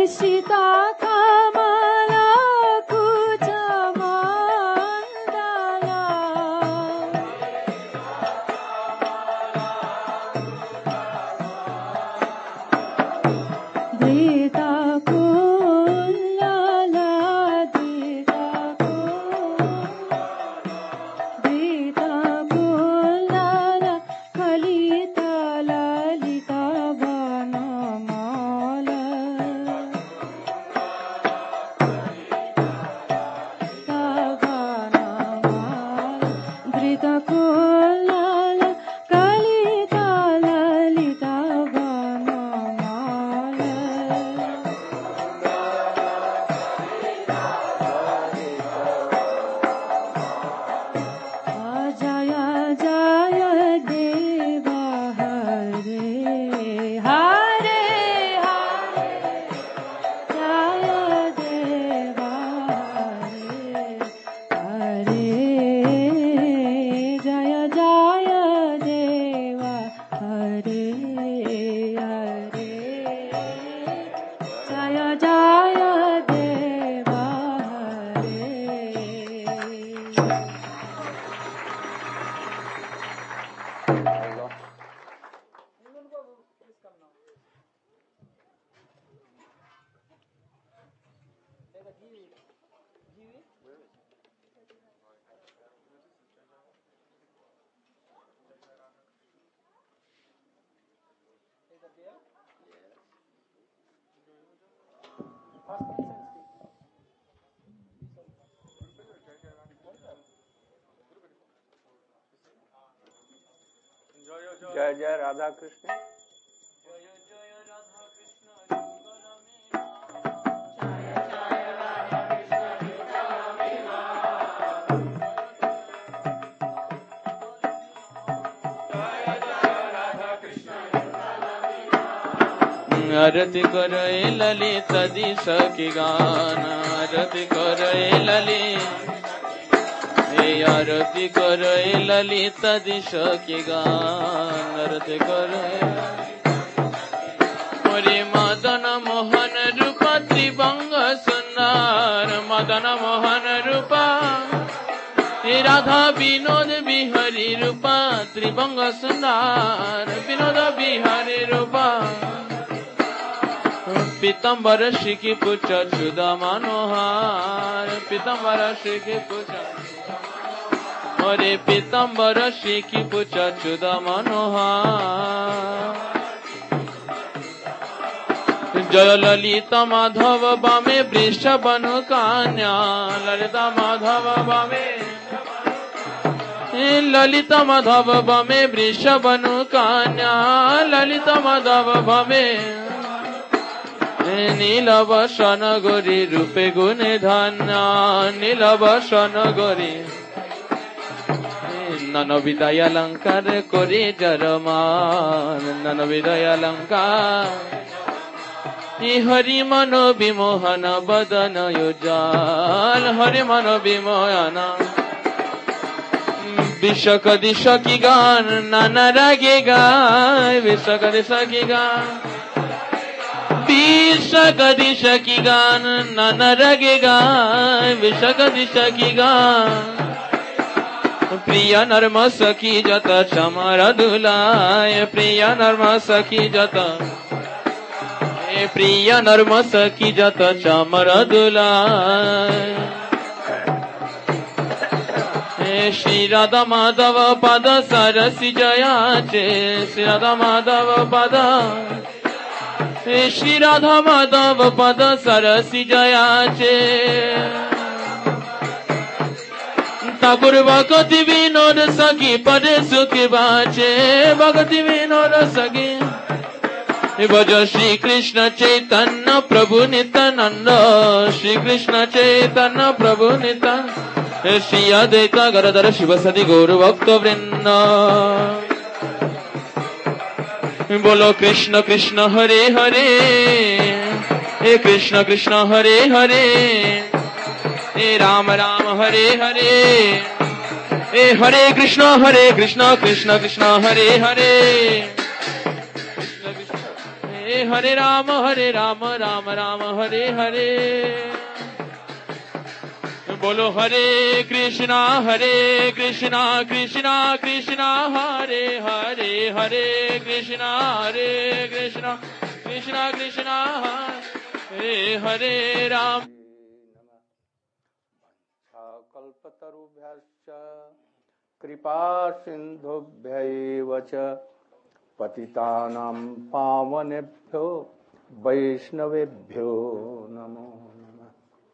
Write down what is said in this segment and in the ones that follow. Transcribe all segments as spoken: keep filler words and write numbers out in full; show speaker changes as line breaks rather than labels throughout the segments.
सीता कमला कुच मंडला धृता कुल्लला धृता धृता कुल्लला कलिता ललिता वनमाला धृता कुल्लला कलिता ललिता वनमाला जय जय देवा हरे हरे हरे जय देवा हरे हरे जय जय देवा हरे हरे जय जय देवा हरे
जय जय राधा कृष्ण।
आरती करे ललित दिश की गान आरती करे ललित हे आरती करे ललित दिश की गान आरती करे मोरे मदन मोहन रूप त्रिभंग सुंदर मदन मोहन रूप हे राधा विनोद बिहारी रूप त्रिभंग सुंदर विनोद बिहारी रूप पीतम्बर शिखी पुच चुदा मनोहार पीतम्बर शिखी पुच अरे पीतम्बर शिखी पुच चुदा मनोहार जय ललिता माधव बामे वृषभनु कन्या ललिता माधव बामे ललिता माधव बामे वृषभनु कन्या ललिता माधव बामे নীলবসন গরি রূপে গুণে ধন্য নীলবসন গরি ননবিদয় অলঙ্কার করে জরমান ননবিদয় অলঙ্কার হরি মন বিমোহন বদন উজ্জ্বল হরি মন বিমোহন বিশ্বক দিশ কি গান নানা রাগে গায় বিশ্বক দিশ কি গান विशक दिश की गान नन रगे गाय विशक दिश की गान प्रिय नर्म सखी जत चमर दुलाय प्रिय नर्म सखी जत प्रिय नर्म सखी जत चमर दुलाय श्री राधा माधव पद सरसी जयाचे श्री राधा माधव पद श्री राधा माधव पद सरसी जयाचे ठाकुर भगति विनोद सखी पदे सुखी बाचे भगति विनोद सखी भज श्री कृष्ण चैतन्य प्रभु नित्यानंद श्री कृष्ण चैतन्य प्रभु नित्यानंद श्री अद्वैत गदाधर शिव सदि गौर भक्त वृंद बोलो कृष्ण कृष्ण हरे हरे हे कृष्ण कृष्ण हरे हरे हे राम राम हरे हरे हे हरे कृष्ण हरे कृष्ण कृष्ण कृष्ण हरे हरे कृष्ण कृष्ण हे Hare Rama, Hare Rama, Rama Rama, Hare Hare. Bolo Hare Krishna, Hare Krishna, Krishna Krishna, Hare Hare, Hare Krishna, Hare Krishna, Krishna Krishna, Hare Hare Ram.
kalpatarubhyascha kripa sindhubhyaeva cha patitanam pavanebhyo vaishnavebhyo namo namah.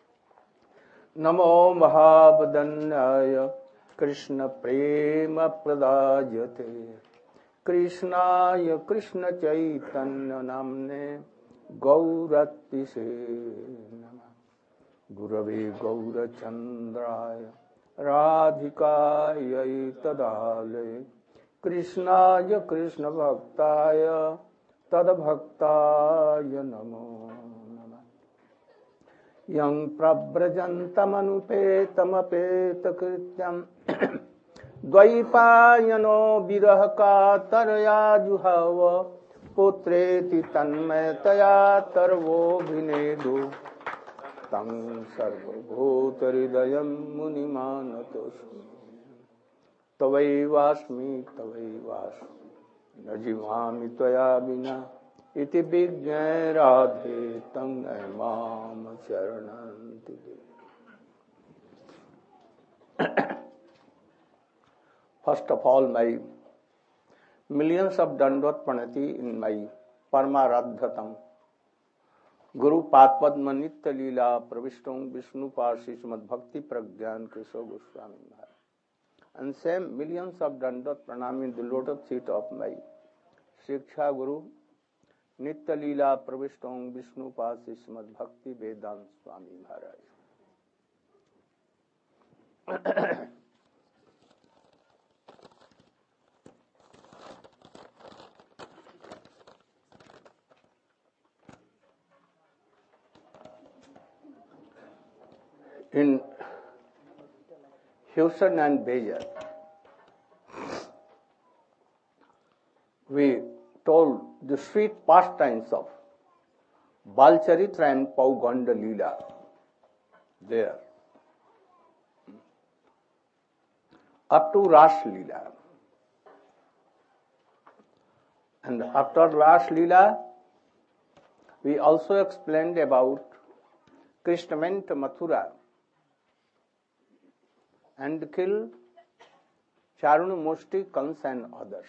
Namo mahabadanyaya krishna prema pradajate krishnaya krishna chaitanya namne gauratise namah. Gurave Gaurachandraya Radhikaya Tadale Krishnaya Krishna Bhaktaya Tadbhaktaya Namo Namah. Yang Prabrajantamanupetamapetakrityam Dvaipayano Virahaka Taraya Juhava Putreti Tanmayataya Tarvo Bhinedu Tang sarvabhutaridayam munimanatosmi Tavaivasmi Tavaivasmi Najivami Tvaya Vina Iti Vijnaya Radhe Tang Aimam Charananti. First of all, my millions of Dandot Pranati in my Paramaradhatam Guru Padma Nitya Leela Pravishtam Vishnu Parsi Srimad Bhakti Pragyan Keshav Goswami Maharaj. And same millions of Dandot Pranam in the lotus feet of my Shiksha Guru Nitya Leela Pravishtam Vishnu Parsi Srimad Bhakti Vedant Swami Maharaj. In Houston and Bayer, we told the sweet pastimes of Balcharitra and Pauganda Leela there, up to Ras Leela. And after Ras Leela, we also explained about Krishna went to Mathura and killed Charunu Mushti, Kans and others.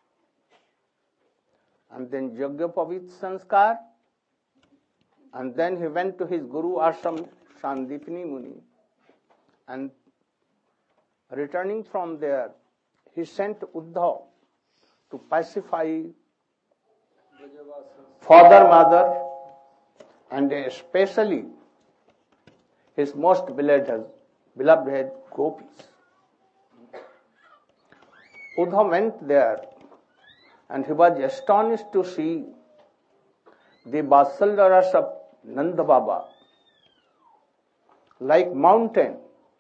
And then Yagyapavit Sanskar, and then he went to his Guru Ashram Sandipini Muni, and returning from there, he sent Uddhav to pacify father, mother, and especially his most beloved, beloved gopis. Uddhav went there and he was astonished to see the Vatsalyaras of Nanda Baba like mountain,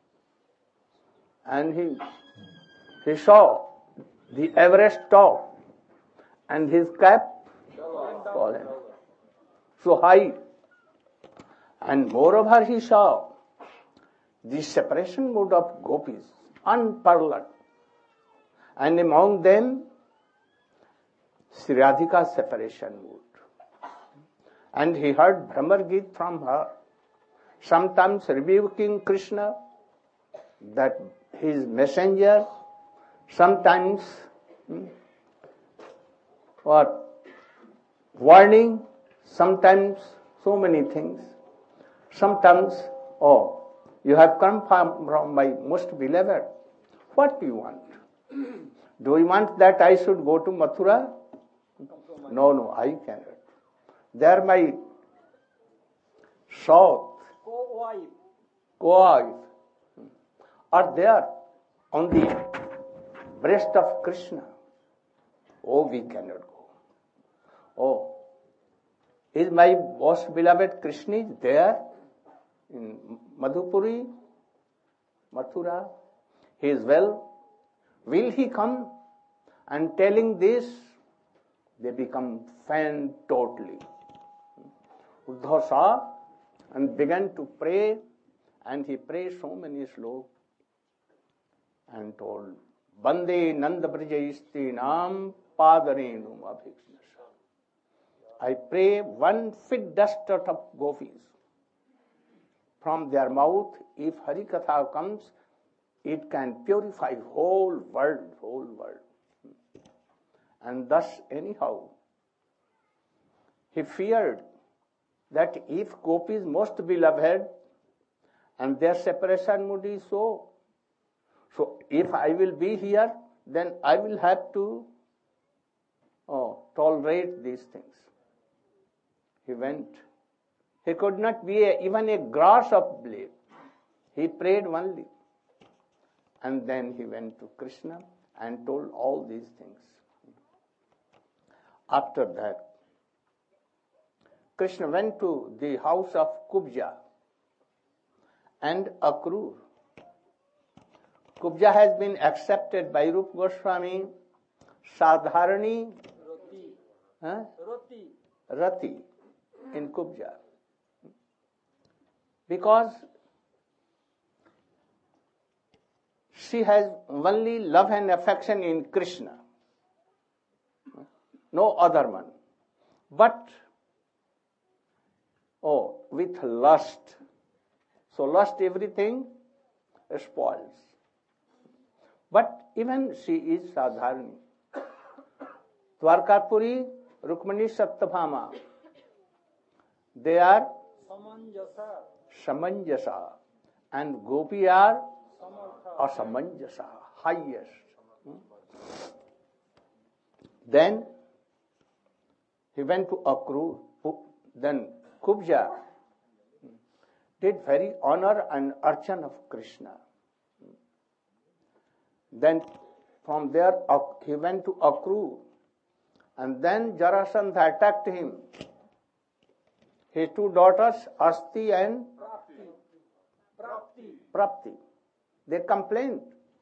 and he he saw the Everest top and his cap fallen so high, and moreover he saw the separation mood of gopis unparalleled, and among them Sri Radhika's separation mood. And he heard Brahmar Geet from her, sometimes rebuking Krishna, that his messenger, sometimes hmm, what warning, sometimes so many things, sometimes, oh, you have come from my most beloved, what do you want? Do you want that I should go to Mathura? No, no, I cannot. There my south, co-wife, co-wife are there on the breast of Krishna. Oh, we cannot go. Oh, is my most beloved Krishna is there in Madhupuri, Mathura? He is well. Will he come? And telling this, they become faint totally. Uddhava saw and began to pray, and he prayed so many slow and told, Bande Nanda Brajaisti Nam Padarenu Abhikshnasa. I pray one fit dust of gopis from their mouth, if Harikatha comes, it can purify whole world, whole world. And thus, anyhow, he feared that if gopis most beloved and their separation would be so, so if I will be here, then I will have to oh, tolerate these things. He went. He could not be a, even a grass of blade. He prayed only. And then he went to Krishna and told all these things. After that, Krishna went to the house of Kubja and Akrur. Kubja has been accepted by Rupa Goswami, Sadharani, huh? Rati. Rati in Kubja. Because she has only love and affection in Krishna, no other one. But, oh, with lust. So lust everything spoils. But even she is Sadharani. Dwarkapuri, Rukmani, Satyabhama, they are Samanjasa, Samanjasa, and Gopi are Asamanjasa, highest. Then he went to Akrur. Then Kubja did very honor and archan of Krishna. Then from there he went to Akrur, and then Jarasandha attacked him. His two daughters, Asti and Prapti. Prapti. They complained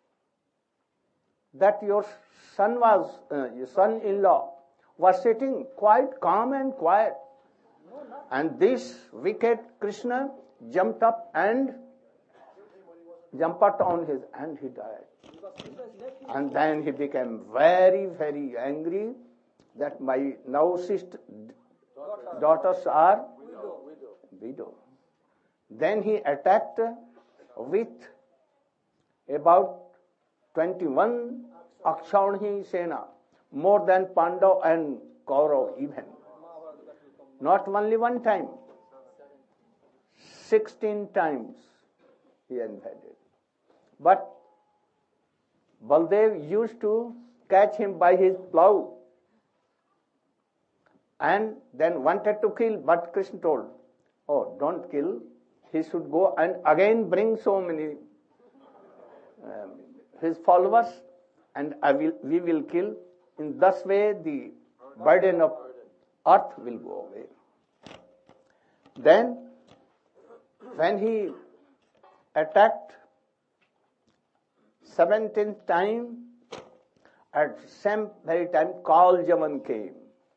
that your son was, uh, your son-in-law was sitting quite calm and quiet, and this wicked Krishna jumped up and jumped on his, and he died. And then he became very, very angry that my now sister daughters are widow. Then he attacked with about twenty-one Akshauni Sena, more than Pandav and Kaurav even. Not only one time, sixteen times he invaded. But Baldev used to catch him by his plough and then wanted to kill, but Krishna told, oh, don't kill. He should go and again bring so many um, his followers, and I will, we will kill. In thus way, the burden of earth will go away. Then, when he attacked seventeenth time, at same very time, Kal Jaman came.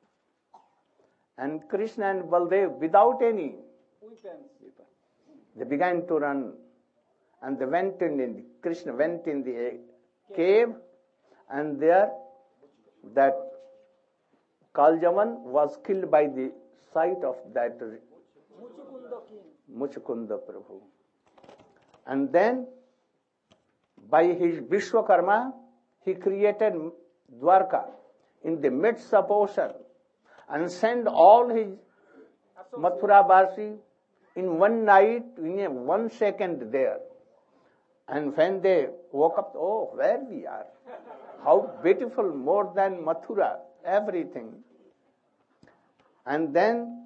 And Krishna and Baldev, without any weapons, they began to run. And they went in, the, Krishna went in the cave, and there that Kaljavan was killed by the sight of that Muchukunda Prabhu. And then by his Vishwakarma, he created Dwarka in the midst of ocean and sent all his Mathura Basi in one night, in a one second there. And when they woke up, oh, where we are. How beautiful, more than Mathura, everything. And then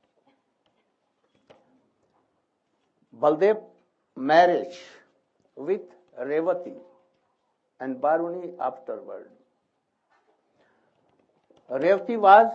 Baldev marriage with Revati and Baruni afterward. Revati was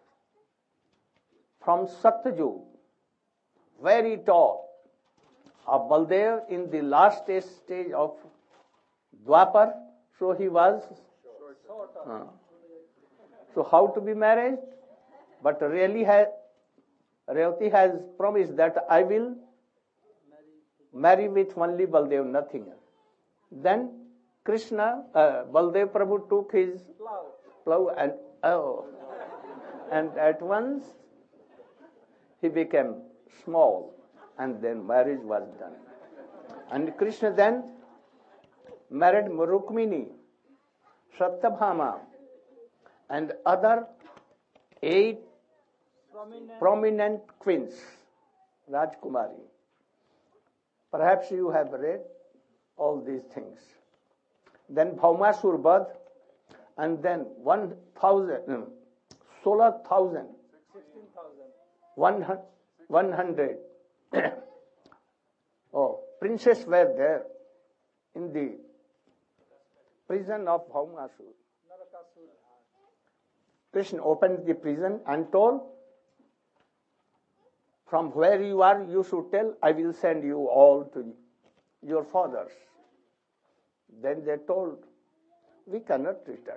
from Satyajug, very tall. Of Baldev in the last stage of Dwapar, so he was uh, So how to be married? But really has, Revati has promised that I will marry with only Baldev, nothing else. Then Krishna, uh, Baldev Prabhu took his plow and oh, and at once he became small, and then marriage was done. And Krishna then married Rukmini, Satyabhama, and other eight prominent, prominent queens, Rajkumari. Perhaps you have read all these things. Then Bhaumasur Badh, and then one thousand, solar thousand, one, one hundred. Oh, princes were there in the prison of Bhaumasur. Krishna opened the prison and told, from where you are, you should tell, I will send you all to your fathers. Then they told, we cannot return.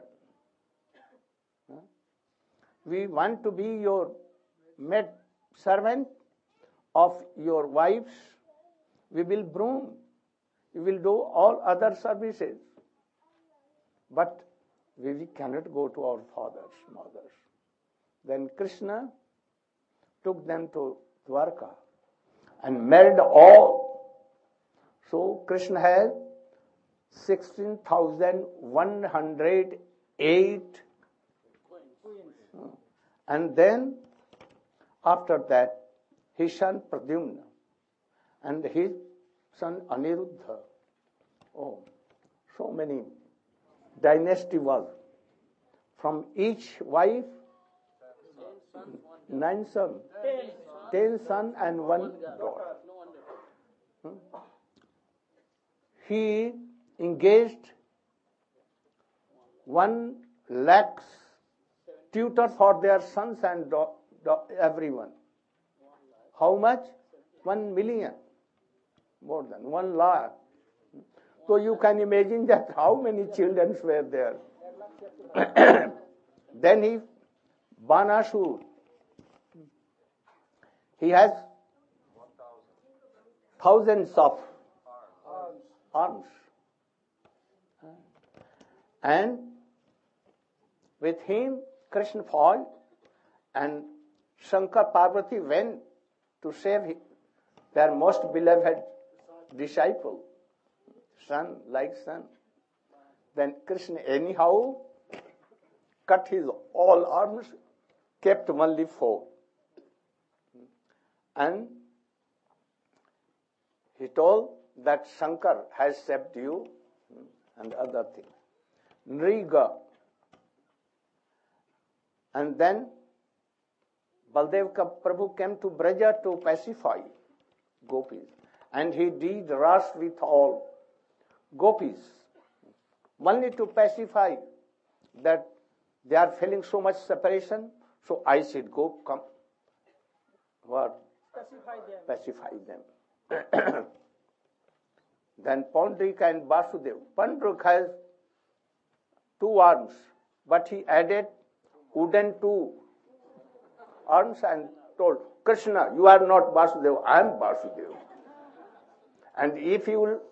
We want to be your maid servant of your wives. We will broom. We will do all other services. But we, we cannot go to our fathers, mothers. Then Krishna took them to Dwarka and married all. So Krishna had sixteen thousand one hundred eight. And then after that, his son Pradyumna and his son Aniruddha. Oh, so many dynasty was. From each wife, nine sons, ten sons and one daughter. Hmm? He engaged one lakhs tutors for their sons and do- do- everyone. How much? One million. More than one lakh. So you can imagine that how many children were there. Then he, Banasur, he has thousands of arms. And with him, Krishna fought, and Shankar Parvati went to save him, their most beloved disciple, son like son. Then Krishna anyhow cut his all arms, kept only four. And he told that Shankar has saved you and other things. Nriga. And then Baldev Prabhu came to Braja to pacify gopis. And he did ras with all gopis, only to pacify that they are feeling so much separation. So I said, go, come. What? Pacify them. Pacify them. Then Pandrika and Vasudev. Pandrika has two arms, but he added wooden two arms and told, Krishna, you are not Vasudeva, I am Vasudeva. And if you will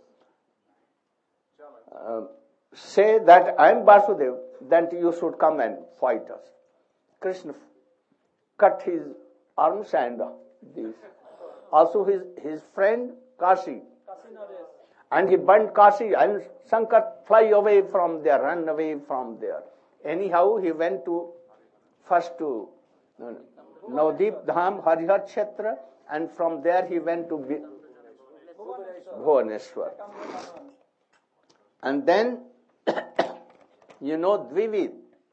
uh, say that I am Vasudeva, then you should come and fight us. Krishna cut his arms and uh, this. Also his, his friend Kashi. And he burned Kashi, and Shankar fly away from there, run away from there. Anyhow, he went to first to uh, Navdeep Dham, Harihar Kshetra, and from there he went to Bhuvaneshwar. And then, you know, Dvivid,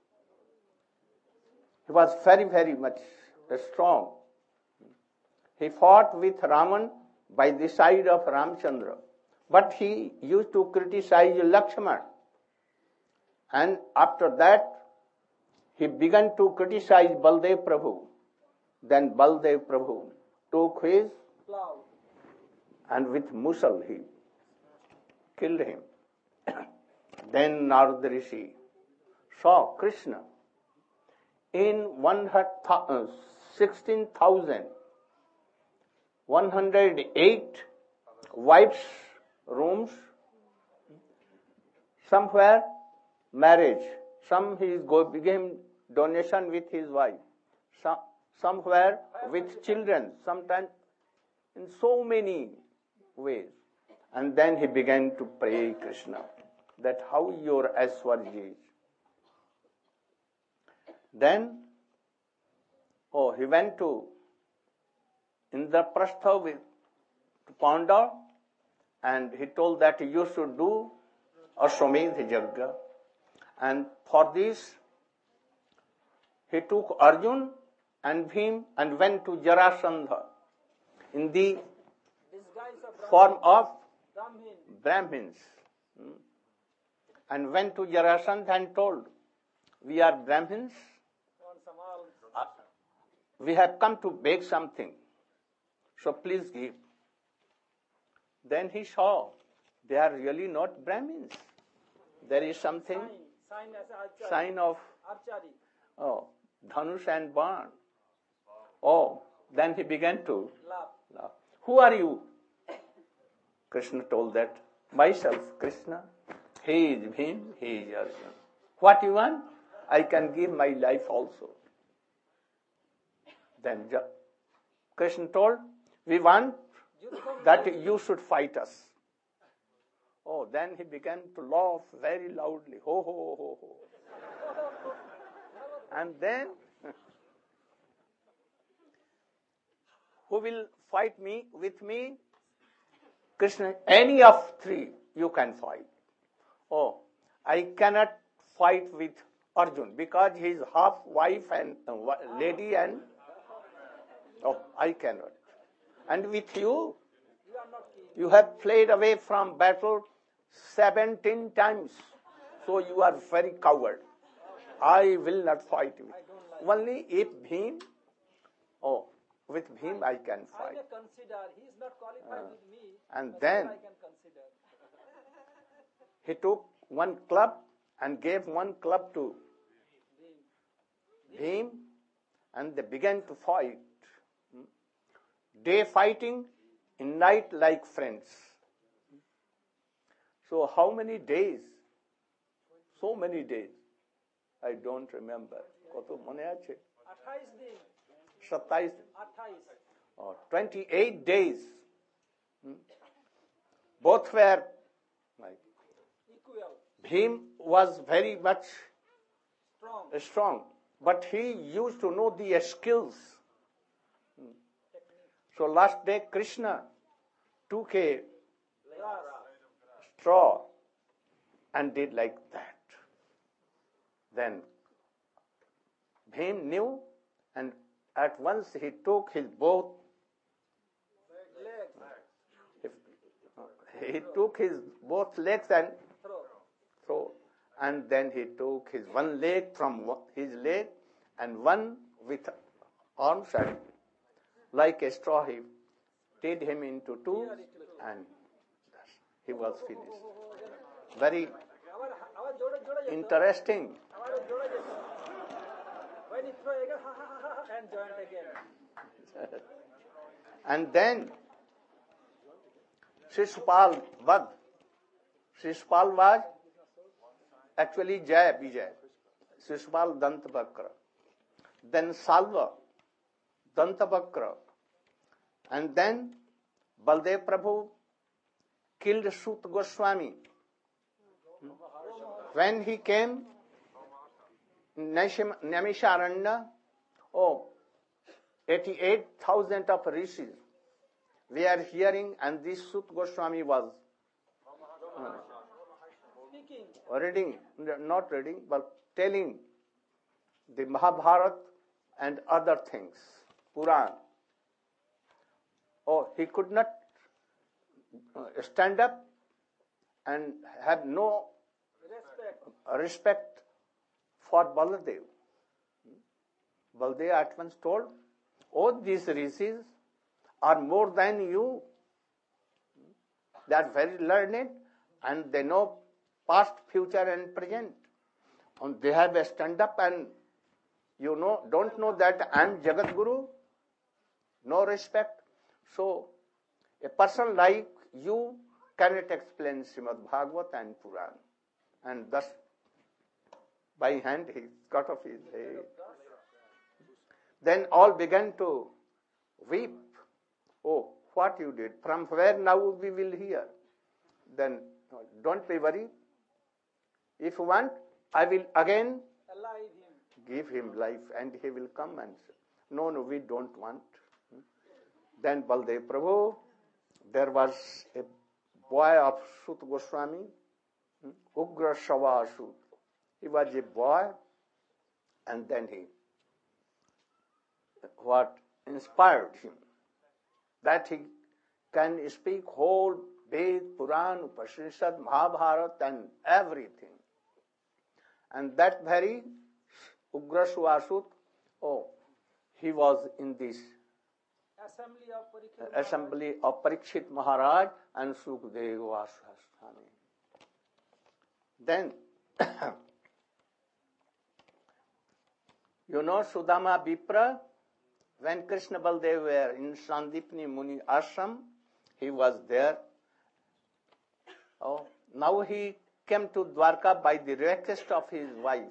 he was very, very much strong. He fought with Raman by the side of Ramchandra. But he used to criticize Lakshman. And after that, he began to criticize Baldev Prabhu. Then Baldev Prabhu took his plow and with Musal he killed him. Then Narada Rishi saw Krishna. in one hundred sixteen thousand one hundred eight wives' rooms, somewhere marriage, some he go became donation with his wife, some, somewhere with children, sometimes in so many ways. And then he began to pray Krishna, that how your Aishwarya is. Then, oh, he went to Indraprastha with Panda, and he told that you should do Ashwamedh Yajna. And for this, he took Arjun and Bhim and went to Jarasandha in the form of Brahmins, and went to Jarasandha and told, we are Brahmins, uh, we have come to beg something, so please give. Then he saw they are really not Brahmins. There is something, sign, sign, sign of oh, Dhanush and Ban. Oh, then he began to laugh. laugh. Who are you? Krishna told that, myself, Krishna. He is Bhim, he is Arjuna. What you want? I can give my life also. Then Krishna told, we want that you should fight us. Oh, then he began to laugh very loudly. Ho, ho, ho, ho. And then, who will fight me with me? Krishna, any of three you can fight. Oh, I cannot fight with Arjun because he is half wife and uh, lady and oh, I cannot. And with you, you have fled away from battle seventeen times, so you are very coward. I will not fight with you. Only if Bhim, oh, with Bhim I can fight.
I may consider, he is not qualified uh, with me.
And then
I can consider.
He took one club and gave one club to Bhim, and they began to fight. Day fighting, in night like friends. So how many days? So many days. I don't remember. Koto mone ache?
twenty-eight
or twenty-eight days. Hmm? Both were like
equal.
Bhim was very much
Strong.
strong, but he used to know the skills. Hmm. So last day Krishna took a straw and did like that. Then Bhim knew, and at once he took his both legs. He took his both legs and throw, and then he took his one leg from his leg and one with arms, and like a straw he tied him into two, and he was finished. Very interesting.
When he throw again, ha ha ha ha, and joint again.
And then Shishupal Vad. Shishupal was actually Jai Vijay. Shishupal Dantavakra. Then Salva Dantavakra. And then Baldev Prabhu killed Sut Goswami. When he came, Naimisharanya, oh, eighty-eight thousand of rishis we are hearing, and this Sut Goswami was uh, reading, not reading, but telling the Mahabharata and other things, Puran. Oh, he could not uh, stand up and have no
respect,
respect for Baladev. Baladev at once told, oh, these rishis are more than you. They are very learned and they know past, future and present. And they have a stand up and You know, don't know that I am Jagat Guru? No respect. So, a person like you cannot explain Srimad Bhagavat and Puran. And thus, by hand he cut off his head. Then all began to weep. Oh, what you did. From where now we will hear. Then don't be worried. If you want, I will again
Alive him.
give him life and he will come and say, no, no, we don't want. Then Baldev Prabhu, there was a boy of Sut Goswami, Ugra Shava Sut. He was a boy, and then he, what inspired him, that he can speak whole Ved, Puran, Upanishad, Mahabharata and everything. And that very Ugra Shava, oh, he was in this
Assembly of Parikshit.
assembly of Parikshit Maharaj and Sukadeva Vasasthani. Then, you know Sudama Vipra, when Krishna Baldev were in Sandipni Muni Ashram, he was there. Oh, now he came to Dwarka by the request of his wife.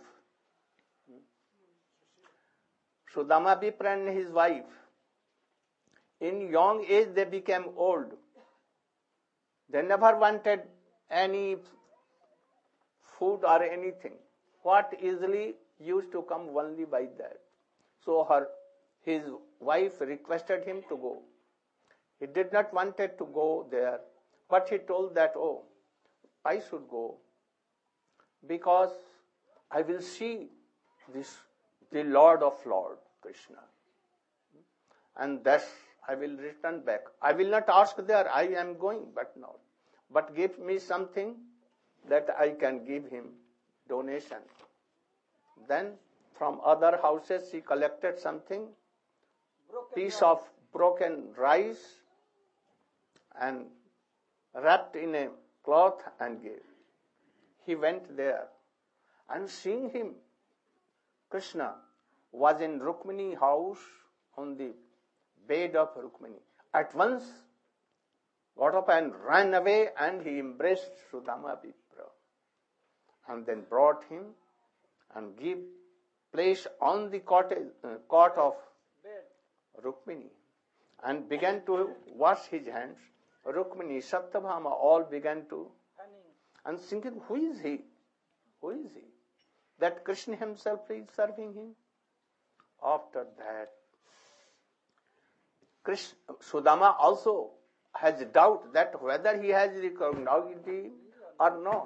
Sudama Vipra and his wife, in young age they became old. They never wanted any food or anything. What easily used to come only by that. So her, his wife requested him to go. He did not wanted to go there, but he told that, oh, I should go because I will see this, the Lord of Lord, Krishna. And thus I will return back. I will not ask there, I am going, but no. But give me something that I can give him donation. Then from other houses he collected something,
Broken
piece
rice.
of broken rice and wrapped in a cloth and gave. He went there and seeing him, Krishna was in Rukmini house on the bed of Rukmini. At once got up and ran away and he embraced Sudama Vipra and then brought him and give place on the cottage, uh, cot of
Bed.
Rukmini and began to wash his hands. Rukmini, Satyabhama all began to
Honey.
and thinking, who is he? Who is he? That Krishna himself is serving him. After that, Krishna, Sudama also has doubt that whether he has recognized him or not.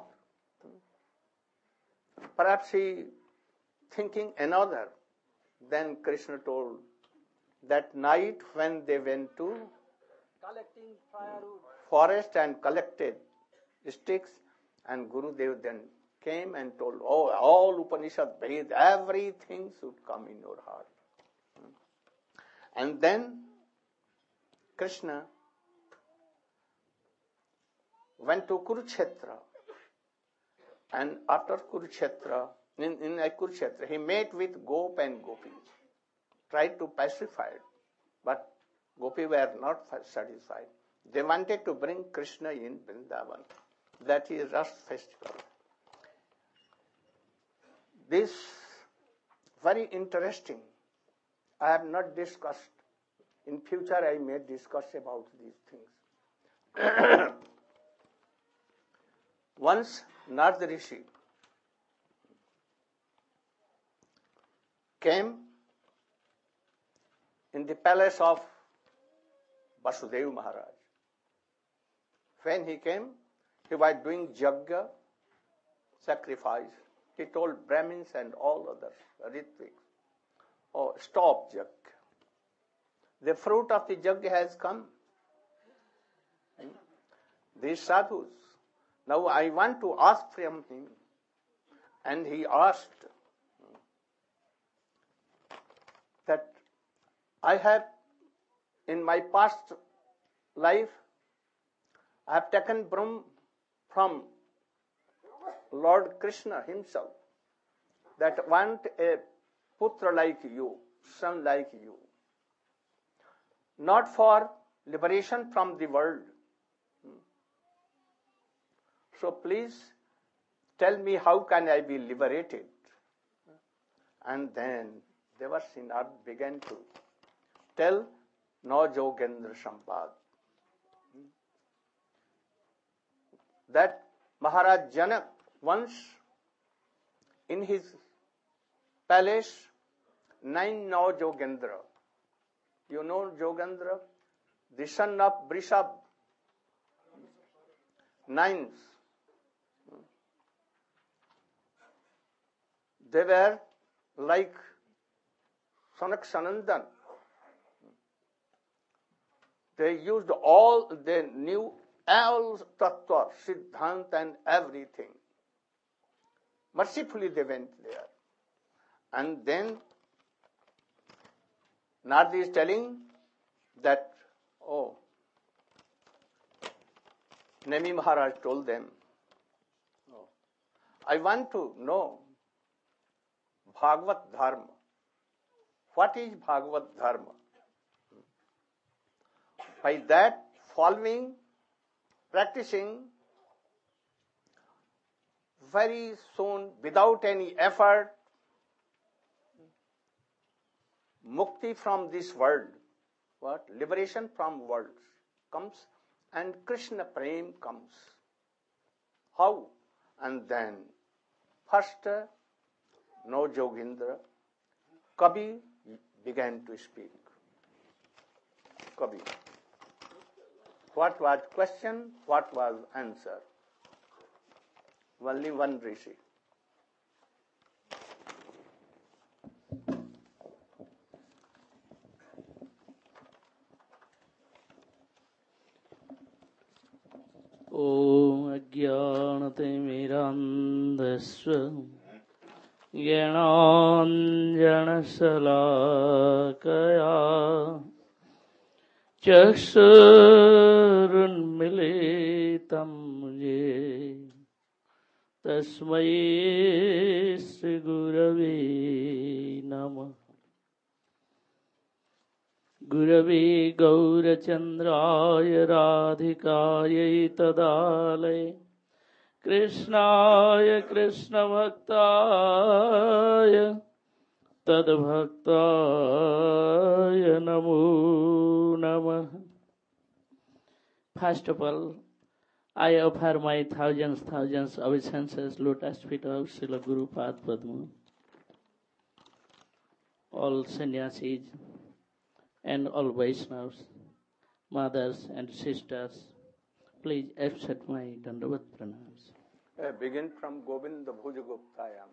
Perhaps he thinking another. Then Krishna told that night when they went to
Collecting firewood.
forest and collected sticks, and Gurudev then came and told, oh, all Upanishad, Ved, everything should come in your heart. And then Krishna went to Kurukshetra, and after Kurukshetra, in, in a Kurukshetra, he met with Gop and Gopi, tried to pacify it, but Gopi were not satisfied. They wanted to bring Krishna in Vrindavan. That is Ras festival. This very interesting. I have not discussed. In future I may discuss about these things. Once Narada Rishi came in the palace of Vasudeva Maharaj. When he came, he was doing yajna, sacrifice. He told Brahmins and all others, Ritvik, oh, stop yajna. The fruit of the yajna has come. These sadhus. Now I want to ask from him. And he asked that I have, in my past life, I have taken Brahm from Lord Krishna himself, that want a putra like you, son like you. Not for liberation from the world. So please tell me, how can I be liberated? And then Devarsinad began to tell No Jogendra Sambad. That Maharaj Janak once in his palace, nine No Jogendra. You know Jogendra? The son of Brishab. Nines. They were like Sanak Sanandan. They used all, they knew all tattva, siddhant and everything. Mercifully they went there. And then Nardi is telling that, oh, Nemi Maharaj told them, oh, I want to know Bhagavad Dharma. What is Bhagavad Dharma? By that, following, practicing, very soon, without any effort, mukti from this world, what? Liberation from worlds comes, and Krishna Prem comes. How? And then, first, No Jogendra, Kabi began to speak. Kabi. What was question? What was answer? Only one Rishi.
Om Ajnanatimirandhasva Jnananjanasalakaya Chakshurunmilitam ye Tasmai Sri Gurave Namah. Gurave Gaurachandraya Radhikaya Tadalaya Krishnaya Krishna Bhaktaya Tadbhaktaya Namo Namah. First of all, I offer my thousands, thousands obeisances, lotus feet of Srila Guru Pad Padma, all sannyasis and all Vaishnavas, mothers and sisters. Please accept my Dandavat Pranams.
Uh, begin from Govinda Bhujaguptayam.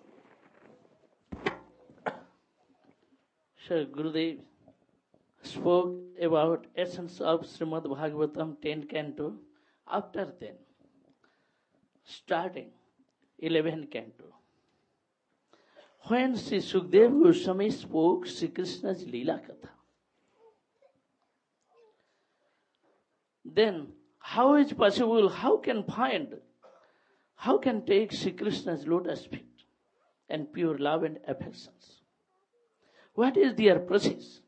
Sir Gurudev spoke about essence of Srimad Bhagavatam tenth canto. After then, starting eleventh canto, when Sri Sukdev Goswami spoke Sri Krishna's Leela Katha, then how is possible, how can find, how can take Sri Krishna's lotus feet and pure love and affections? What is their process?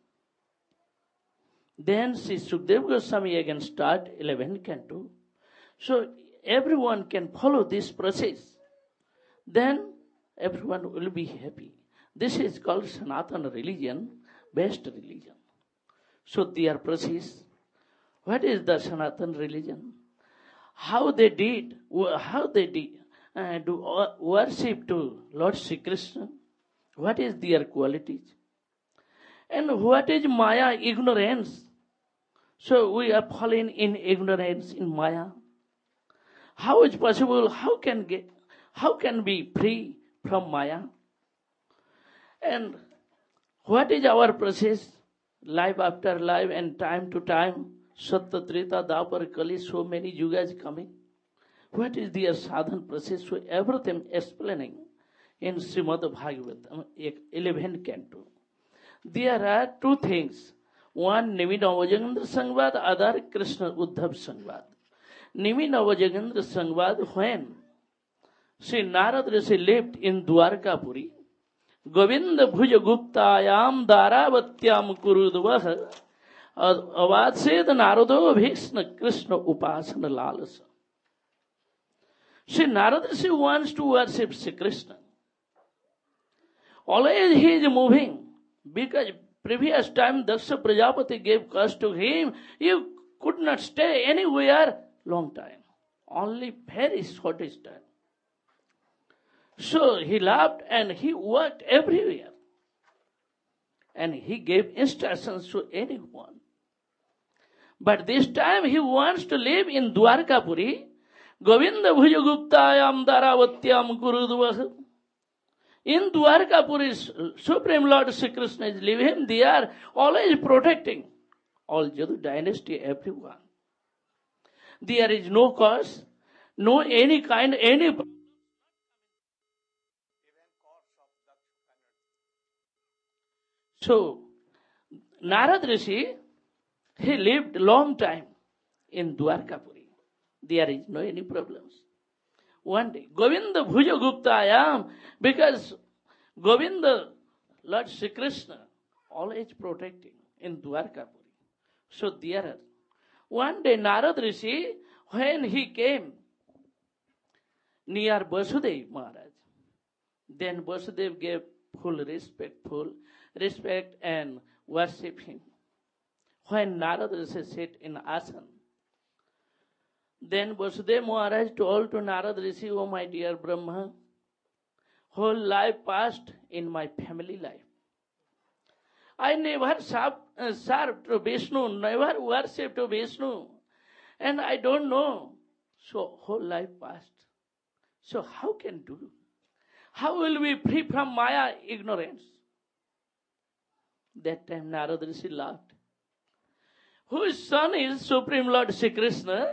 Then Sri Sukdev Goswami again start eleventh canto. So everyone can follow this process. Then everyone will be happy. This is called Sanatana religion, best religion. So their process, what is the Sanatana religion? How they did, how they did uh, do worship to Lord Sri Krishna? What is their qualities? And what is Maya, ignorance? So we are falling in ignorance, in Maya. How is possible? How can get? How can be free from Maya? And what is our process? Life after life and time to time, Sattva, Treta, Dwapar, Kali, so many yugas coming. What is their sadhana process? So everything explaining in Srimad Bhagavatam, eleventh canto. There are two things. One, Nimi Navajagendra Sangvad, other Krishna Uddhav Sangvad. Nimi Navajagendra Sangvad, when Sri Narad Rishi lived in Dwarkapuri, Govinda Bhuja Guptayam Daravatyam Kurudvah Avadset Narado Bhishna Krishna Upasana Lalasa. See, Narada Rishi wants to worship Sri Krishna. Always he is moving, because previous time Daksha Prajapati gave curse to him. You could not stay anywhere long time, only very short time. So he laughed and he worked everywhere, and he gave instructions to anyone. But this time he wants to live in Dwarkapuri. Govinda Bhuja Guptayam Daravatyam Kurudvah. In Dwarkapuri, Supreme Lord Sri Krishna is living. They are always protecting all Yadu dynasty, everyone. There is no cause, no any kind, any. So, Narad Rishi, he lived long time in Dwarkapuri. There is no any problems. One day, Govinda Bhuja Guptayam, because Govinda, Lord Sri Krishna, always protecting in Dwarkapuri. So there, one day Narad Rishi, when he came near Vasudev Maharaj, then Vasudev gave full respect, full respect and worship him. When Narad Rishi sat in Asan, then Vasudev Maharaj told to Narad Rishi, "Oh my dear Brahma, whole life passed in my family life. I never served, uh, served to Vishnu, never worshipped to Vishnu, and I don't know. So whole life passed. So how can do? How will we free from Maya ignorance?" That time Narad Rishi laughed. Whose son is Supreme Lord Sri Krishna?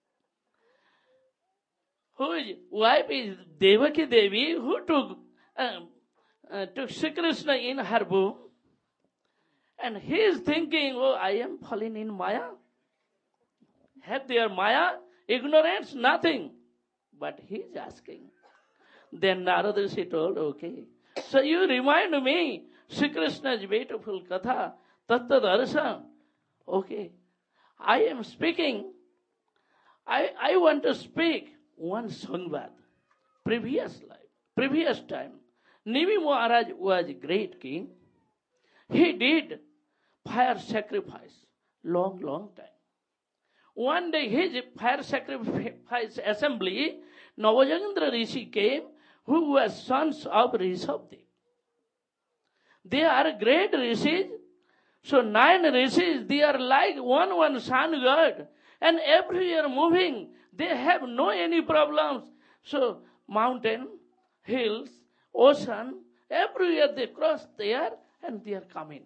Whose wife is Devaki Devi, who took, uh, uh, took Sri Krishna in her womb. And he is thinking, oh, I am falling in Maya. Have their Maya ignorance? Nothing. But he is asking. Then Narada Rishi told, okay. So you remind me, Sri Krishna's beautiful katha, tattva darshan. Okay. I am speaking. I, I want to speak one Sangvad. Previous life, previous time, Nimi Maharaj was a great king. He did fire sacrifice long, long time. One day his fire sacrifice assembly, Navajagendra Rishi came, who was sons of Rishabdev. They are great rishis. So nine rishis, they are like one one sun god, and everywhere moving. They have no any problems. So mountain, hills, ocean, everywhere they cross there and they are coming.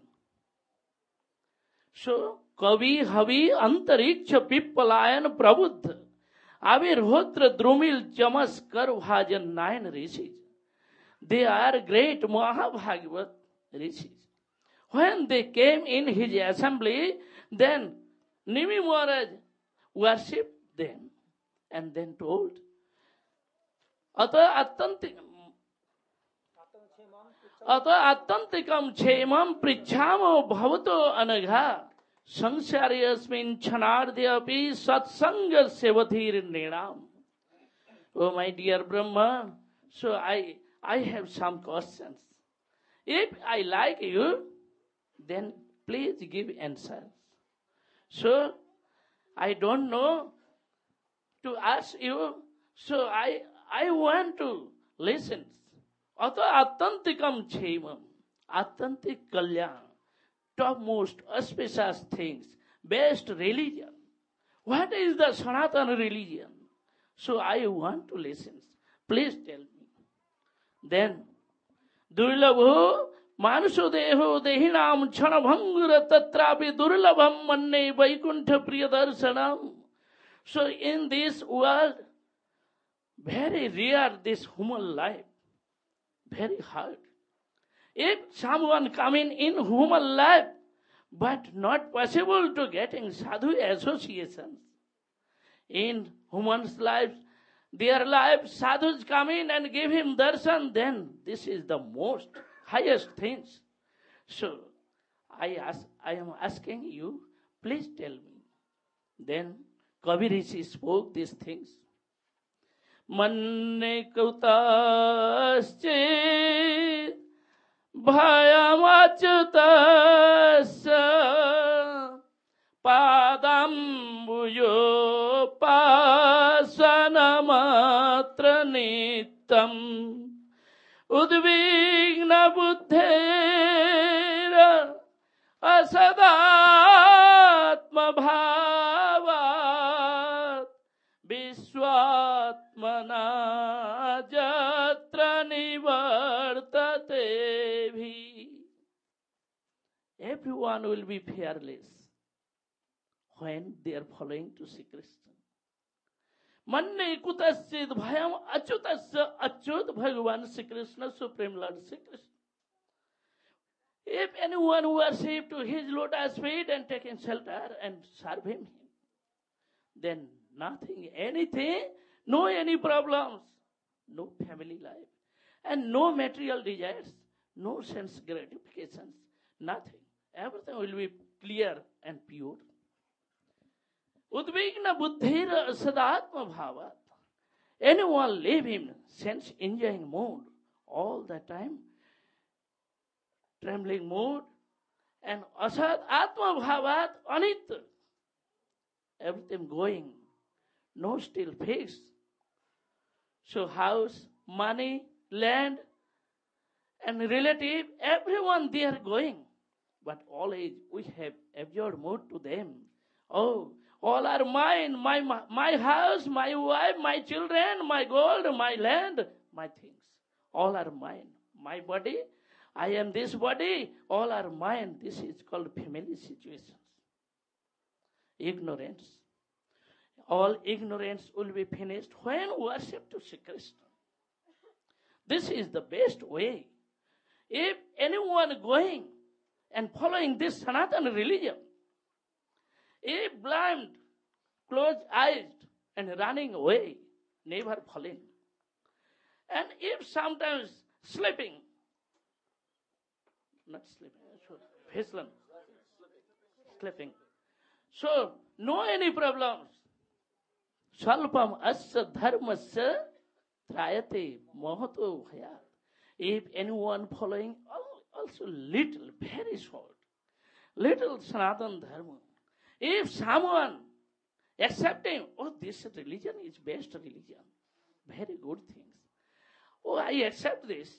So Kavi, Havi, Antariksha, Pippalayan, Prabuddha, Avirhodra, Drumil, Chamas, Karvajan, nine rishis. They are great Mahabhagavat rishis. When they came in his assembly, then Nimi Maharaj worshipped them and then told, Ata attantikam Ata attantikam chemam prichamo bhavato anagha sangsharyasmin chanardyapi satsanga sevathir nenam. Oh my dear Brahma, so I, I have some questions. If I like you, then please give answers. So I don't know to ask you, so I I want to listen. Ata attantikam chemam, attantik kalyan, topmost auspicious things, best religion. What is the Sanatana religion? So I want to listen. Please tell me. Then, Durlabho Manuso Deho Dehinam Chanabhangura Tatrapi Durlabham Manne Vaikuntha Priyadarsanam. So in this world, very rare this human life, very hard. If someone coming in human life, but not possible to getting sadhu associations. In human's life, their life, sadhus come in and give him darshan, then this is the most highest things. So I ask, I am asking you, please tell me. Then Kavi Rishi spoke these things. Manne kutasche bhayamachutasya padambuyo pasanamatra nitam udvigna buddhera asadatma bhavat viswatmana jatra nivartate bhi. Everyone will be fearless when they are following to Sri Krishna. Manne kutasid bhayam achyutasya achyut Bhagavan Sri Krishna, Supreme Lord Sri Krishna. If anyone worship to his lotus feet and taking shelter and serve him, then nothing, anything, no any problems, no family life, and no material desires, no sense gratifications, nothing. Everything will be clear and pure. Udvigna buddhira sadatma bhavat. Anyone live in sense enjoying mood all the time, trembling mood, and asad atma bhavat anit. Everything going, no still fixed. So house, money, land, and relative, everyone they are going. But always we have absorbed more to them. Oh, all are mine, my, my house, my wife, my children, my gold, my land, my things. All are mine. My body, I am this body, all are mine. This is called family situations. Ignorance. All ignorance will be finished when worship to Sri Krishna. This is the best way. If anyone going and following this Sanatana religion, if blind, closed eyes and running away, never falling. And if sometimes sleeping, not sleeping, Islam, sleeping. So, no any problems. Salpam asya dharmasya trayate mohato bhayat. If anyone following also little, very short, little Sanatana Dharma, if someone accepting, oh, this religion is best religion, very good things. Oh, I accept this.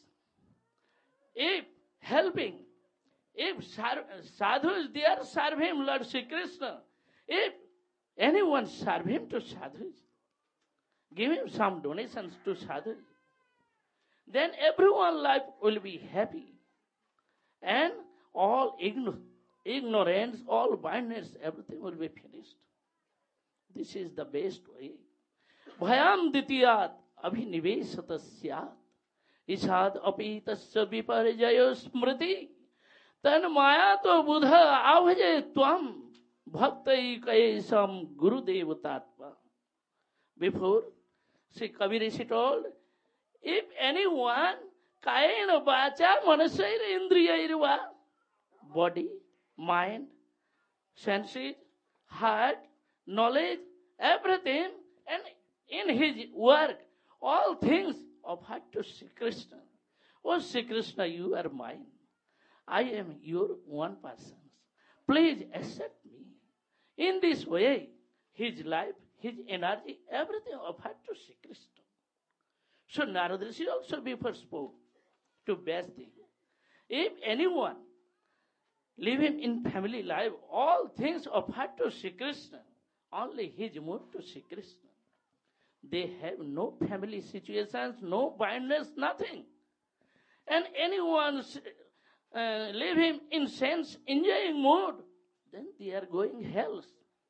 If helping, if sadhus there serve him, Lord Sri Krishna, if anyone serve him to sadhus, give him some donations to sadhus, then everyone's life will be happy. And all igno- ignorance, all blindness, everything will be finished. This is the best way. Bhayam ditiyat abhinivesatasyat isad apitasya viparjayo smriti tan maya to buddha avhaje tvam bhaktai kaesam gurudevatatva. Before, Sri Kavi Rishi told, if anyone kayena vacha manasyair indriyairva, body, mind, senses, heart, knowledge, everything, and in his work, all things offered to Sri Krishna. Oh, Sri Krishna, you are mine. I am your one person. Please accept me. In this way, his life, his energy, everything offered to Sri Krishna. So Narada Rishi also before spoke to Vyasdev. If anyone living in family life, all things offered to Sri Krishna, only his mood to Sri Krishna. They have no family situations, no bindness, nothing. And anyone uh, living in sense, enjoying mood, then they are going hell.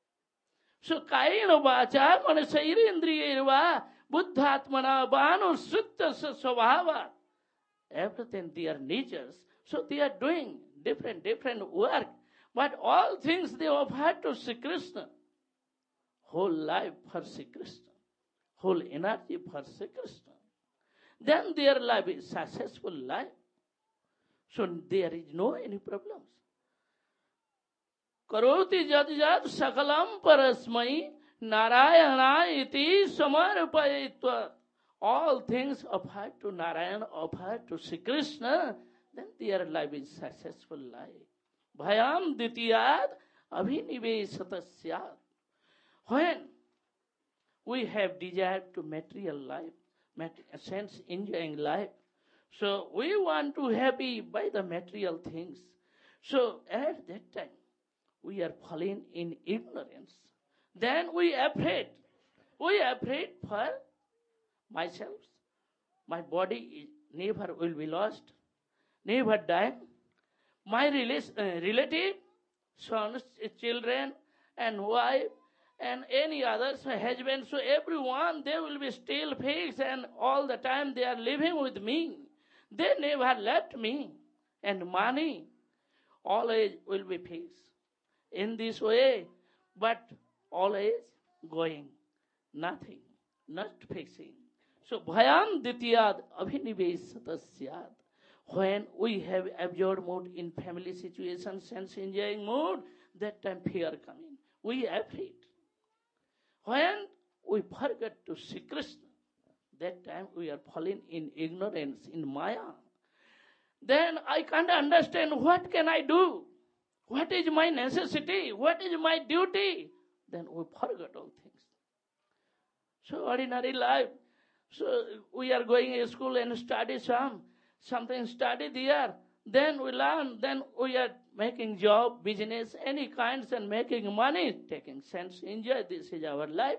So kayena vacha manasyair indriyirva buddhatmana bhanu sutta svabhava. Everything they are natures. So they are doing different, different work. But all things they offer to Sri Krishna. Whole life for Sri Krishna. Whole energy for Sri Krishna. Then their life is successful life. So there is no any problems. Karoti jat jat sakalam parasmai narayana iti samarpayitva. All things offered to Narayana, offered to Sri Krishna, then their life is successful life. Bhayam ditiyad abhinivesatasya. When we have desire to material life, sense enjoying life, so we want to happy by the material things. So at that time, we are falling in ignorance. Then we afraid. We afraid for myself. My body is, never will be lost, never die. My rela- uh, relative, sons, children, and wife, and any others, husband, so everyone, they will be still fixed, and all the time they are living with me. They never left me. And money always will be fixed. In this way, but always going. Nothing, not fixing. So, bhayam ditiyad abhinivesatasya. When we have absurd mood in family situations, sense enjoying mood, that time fear coming. We are afraid. When we forget to see Krishna, that time we are falling in ignorance, in Maya. Then I can't understand what can I do? What is my necessity? What is my duty? Then we forget all things. So ordinary life. So we are going to school and study some, something study there. Then we learn, then we are making job, business, any kinds and making money, taking sense, enjoy. This is our life.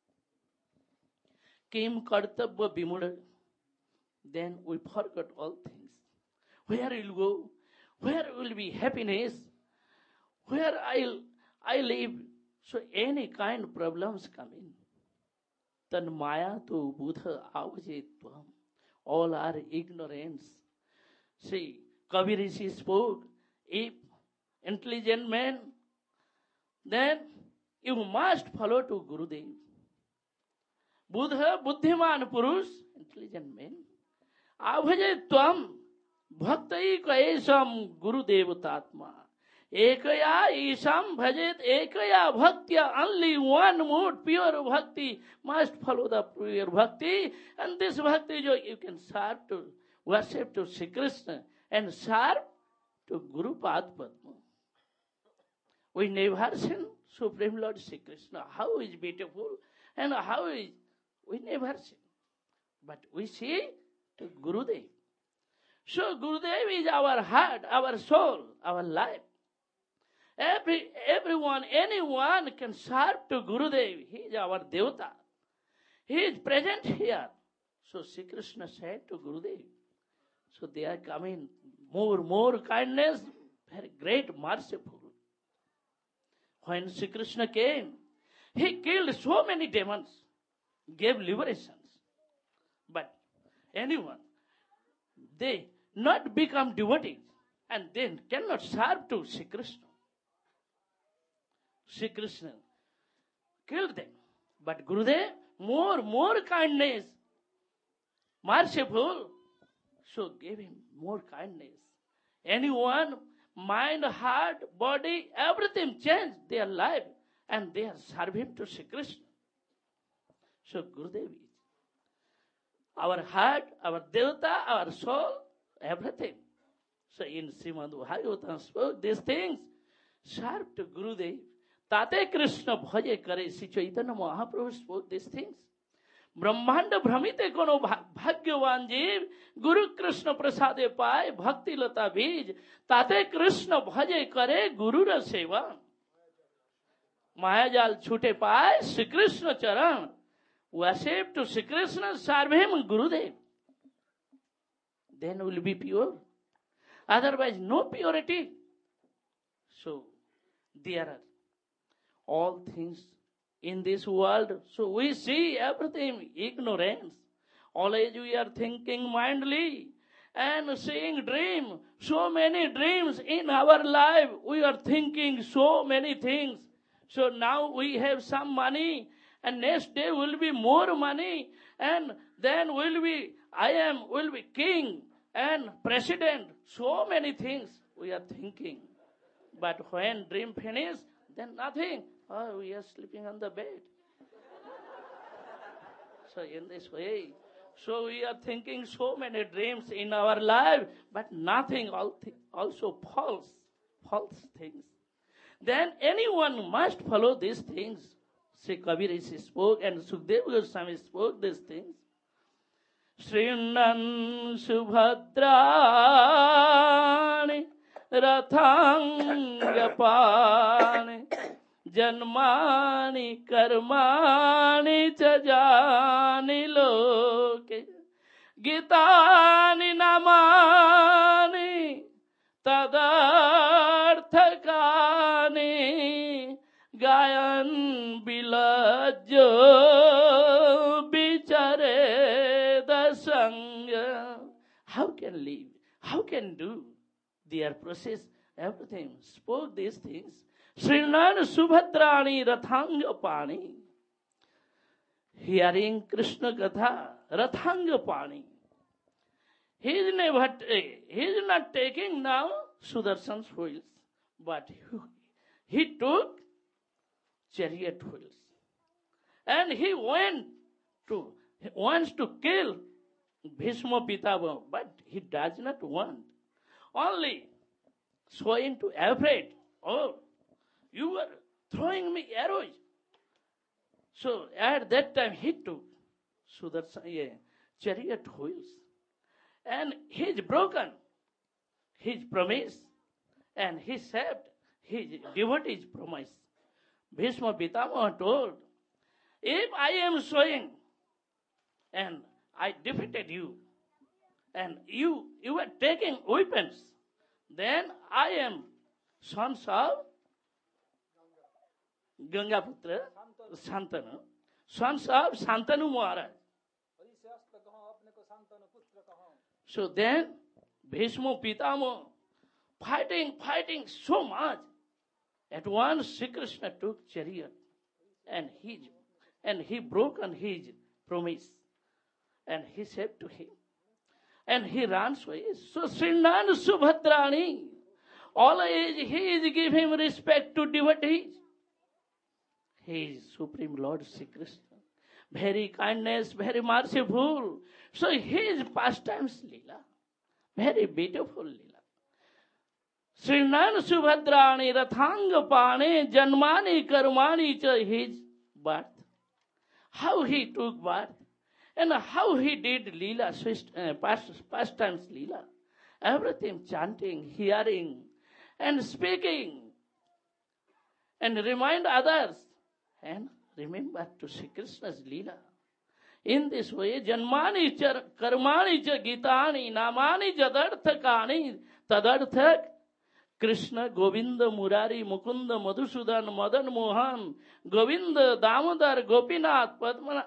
Kim kartabya vimudha. Then we forgot all things. Where will go? Where will be happiness? Where I'll I live? So any kind of problems come in. Tan maya tu buddha avajitvam. All are ignorance. See, Kavi Rishi spoke, if intelligent man, then you must follow to Gurudev. Buddha, buddhiman purush, intelligent man. Avajitvam bhaktai kaesam Gurudev tatma. Ekaya isam bhajet ekaya bhaktya. Only one mode, pure bhakti, must follow the pure bhakti. And this bhakti you can serve to, worship to Sri Krishna and serve to Guru Padma. We never seen Supreme Lord Sri Krishna. How is beautiful and how is, we never seen. But we see to Gurudev. So Gurudev is our heart, our soul, our life. Every, everyone, anyone can serve to Gurudev. He is our Devata. He is present here. So Sri Krishna said to Gurudev. So they are coming more, more kindness, very great, merciful. When Sri Krishna came, he killed so many demons, gave liberations. But anyone, they not become devotees and then cannot serve to Sri Krishna. Sri Krishna killed them. But Gurudev, more, more kindness, merciful, so gave him more kindness. Anyone, mind, heart, body, everything changed their life and they are serving to Sri Krishna. So Gurudev is our heart, our Devata, our soul, everything. So in Srimad Bhagavatam spoke these things, serve to Gurudev. Tate Krishna bhaje kare. Sri Chaitanya Mahaprabhu spoke these things. Brahmanda Brahmite kono bhagyavan jeev Guru Krishna prasade paye bhakti lata bij tate Krishna bhaje kare Guru ra seva. Mayajal chute paye Sri Krishna charan. Worship to Sri Krishna, serve him Gurudev. Then will be pure. Otherwise no purity. So there are all things in this world. So we see everything ignorance. Always we are thinking mindly and seeing dream. So many dreams in our life. We are thinking so many things. So now we have some money and next day will be more money and then will be, I am, will be king. and president, so many things we are thinking. But when dream finish, then nothing. Oh, we are sleeping on the bed. So in this way, so we are thinking so many dreams in our life, but nothing, all th- also false, false things. Then anyone must follow these things. Sri Kabir Rishi spoke and Sukdev Goswami spoke these things. Srinan Subhadrani Rathangapani Janmani Karmani Chajani Loke Gitani Namani Tadarthakani Gayan Bilajjo Bichare Dasanga. How can live? How can do? Their process, everything. Spoke these things. Srinan Subhadrani Rathangapani. Hearing Krishna Katha, Rathangapani. He is never, he is not taking now Sudarshan's wheels, but he took chariot wheels. And he went to, he wants to kill Bhishma Pitama, but he does not want. Only showing to afraid, oh, you were throwing me arrows. So at that time he took Sudarshan, yeah, chariot wheels. And he's broken his promise and he saved his devotee's promise. Bhishma Pitama told, if I am showing and I defeated you and you you are taking weapons, then I am sons of Gangaputra, Santanu, sons of Santanu Maharaj. So then Bhishma Pitama fighting, fighting so much. At once Sri Krishna took chariot and he and he broke on his promise and he said to him and he runs away. So Srinan Subhadrani, always he is giving respect to devotees. He is Supreme Lord Sri Krishna. Very kindness, very merciful. So his pastimes Leela. Very beautiful Leela. Srinan Subhadrani Rathangapani Janmani Karmani cha his birth. How he took birth and how he did Leela, uh, past, pastimes Leela. Everything chanting, hearing and speaking and remind others and remember to Sri Krishna's Leela. In this way, Janmani cha Karmani cha Gitani Namani Jadarthakani Tadarthak Krishna, Govinda, Murari, Mukunda, Madhusudan, Madan Mohan, Govinda, Damodar, Gopinath, Padmanath.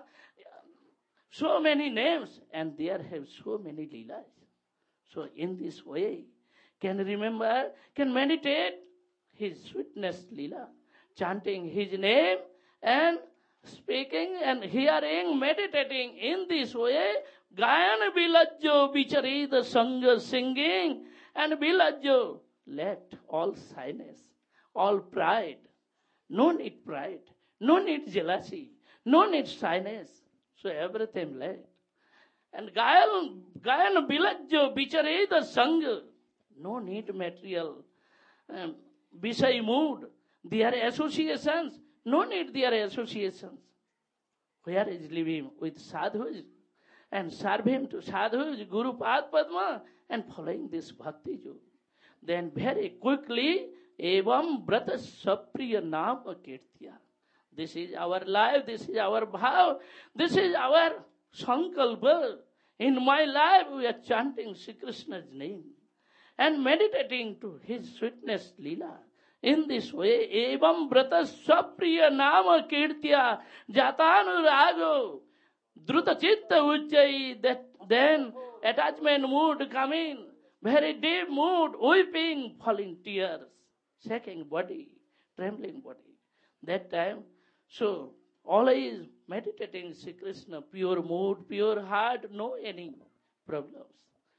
So many names and there have so many leelas. So in this way, can remember, can meditate his sweetness leela, chanting his name and speaking and hearing, meditating in this way. Gayana Bilajjo, Bicharida Sangha, singing and Bilajjo. Let all shyness, all pride, no need pride, no need jealousy, no need shyness. So everything let. And Gayan, Gayan Bilajjo, Bichareda Sangha, no need material, um, Bisai mood, their associations, no need their associations. Where is living with sadhus and serve him to sadhus, Guru Pad Padma, and following this bhakti yoga. Then very quickly, Evam Brata Sapriya Nama Kirtiya. This is our life, this is our bhav, this is our sankalpa. In my life, we are chanting Sri Krishna's name and meditating to his sweetness Leela. In this way, Evam Brata Sapriya Nama Kirtiya Jatanu Rago Druta Chitta Ujjayi. That then attachment mood come in. Very deep mood, weeping, falling tears, shaking body, trembling body. That time, so always meditating Sri Krishna, pure mood, pure heart, no any problems.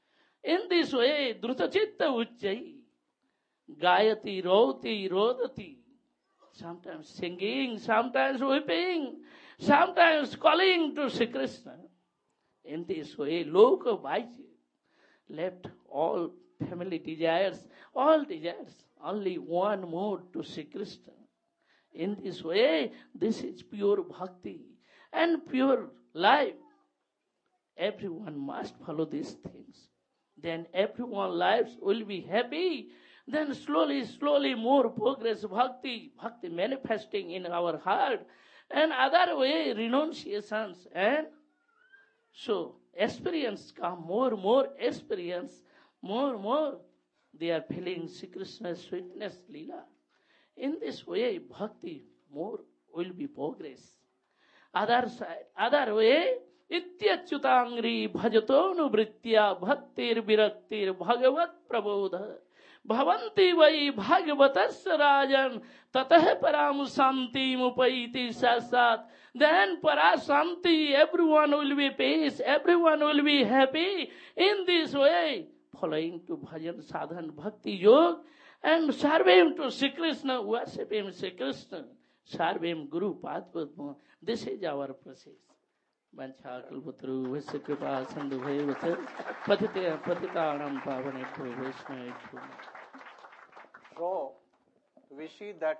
In this way, Drutachitta Ujjayi, Gayati, Roti, Rodati, sometimes singing, sometimes weeping, sometimes calling to Sri Krishna. In this way, Loka Bhaiji left all family desires, all desires, only one mode to Sri Krishna. In this way, this is pure bhakti and pure life. Everyone must follow these things. Then everyone's lives will be happy. Then slowly, slowly more progress, bhakti, bhakti manifesting in our heart. And other way, renunciations. And so experience come, more, more experience, more, more. They are feeling Sri Krishna's sweetness, Leela. In this way, bhakti more will be progress. Other side, other way, ityachyutangri bhajato nuvritya bhaktir viraktir bhagavat prabodha bhavanti vai bhagavatasya rajan tatah param santi mupaiti sasat. Then parasanti, everyone will be peace, everyone will be happy. In this way, following to bhajan sadhan bhakti yoga, and serve him to Sri Krishna, worship him Sri Krishna, serve him Guru Padma. This is our process. Vancha kalpatru vasya kripa sandhu bhayavata patite patitanam pavanebhyo vaishnavebhyo.
So, we see that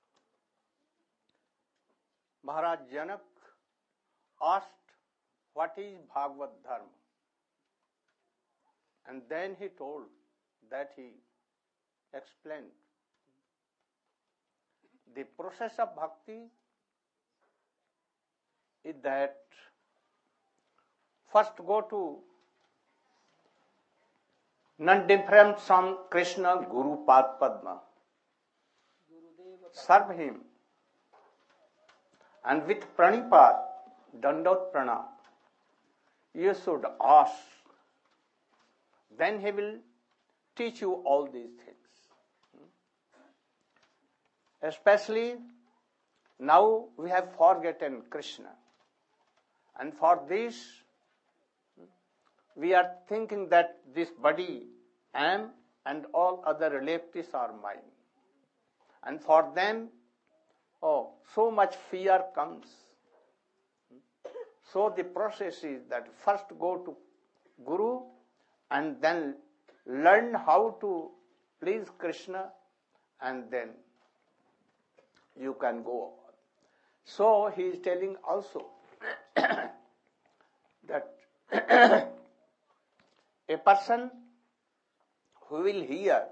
Maharaj Janak asked, what is Bhagavad Dharma? And then he told that he explained. The process of bhakti is that first go to none different from Krishna, Guru Pad Padma. Serve him. And with pranipad, dandot pranam, you should ask. Then he will teach you all these things. Especially now we have forgotten Krishna. And for this, we are thinking that this body I am and all other relatives are mine. And for them, oh, so much fear comes. So the process is that first go to Guru and then learn how to please Krishna, and then you can go on. So he is telling also that a person who will hear,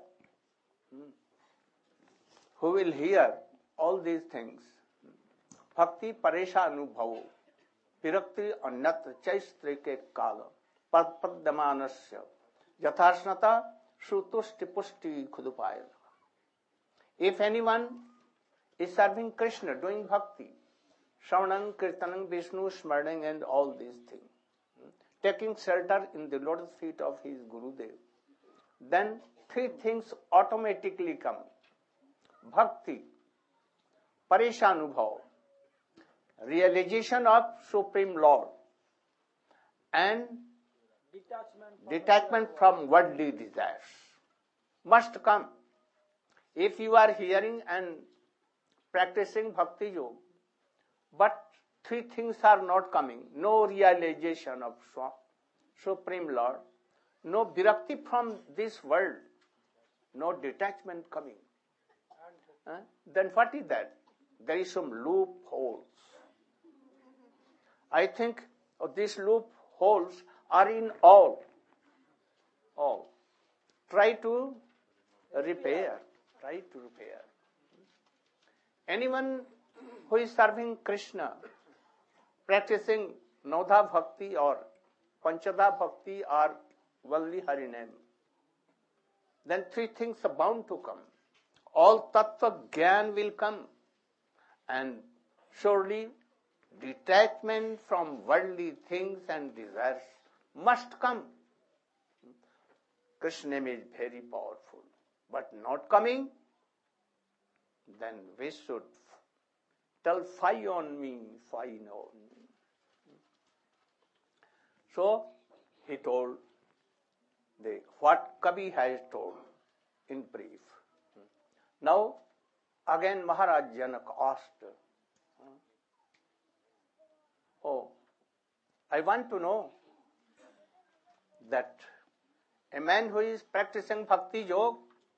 who will hear all these things, bhakti paresha anubhavo, virakti anyat chaistrike kala, padpadamanasya, yatharsnata shutushti pushti khudupaya. If anyone is serving Krishna, doing bhakti, Shravanam, Kirtanam, Vishnu, Smarning and all these things, taking shelter in the lotus feet of his Gurudev, then three things automatically come. Bhakti, Pareshanubhav, realization of Supreme Lord, and
Detachment from,
detachment from worldly desires must come. If you are hearing and practicing Bhakti Yoga, but three things are not coming, no realization of Supreme Lord, no virakti from this world, no detachment coming, huh? Then what is that? There is some loopholes. I think oh, these loopholes are in all. All. Try to repair. Try to repair. Anyone who is serving Krishna, practicing Naudha Bhakti or Panchada Bhakti or Valli Harinam, then three things are bound to come. All Tattva Gyan will come, and surely detachment from worldly things and desires must come. Krishna name is very powerful, but not coming, then we should tell fie on me, fie on me. So he told the what Kavi has told in brief. Now, again Maharaj Janak asked, oh, I want to know that a man who is practicing bhakti yoga,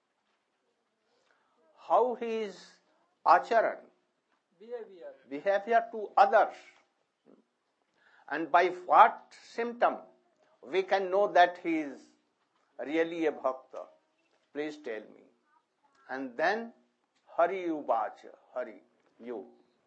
how his acharan,
Behavior.
behavior to others, and by what symptom we can know that he is really a bhakta. Please tell me. And then Hari Uvacha, Hari, you.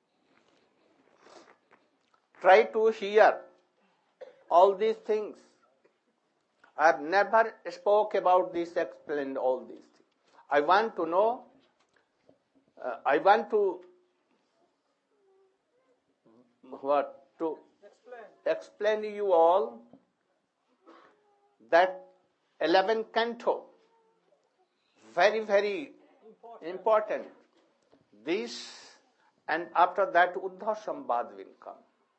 Try to hear all these things. I have never spoke about this, explained all these things. I want to know, uh, I want to, what, to
Explain.
explain you all that eleventh canto, very, very
Important.
important. This, and after that Uddhav Sambad will come.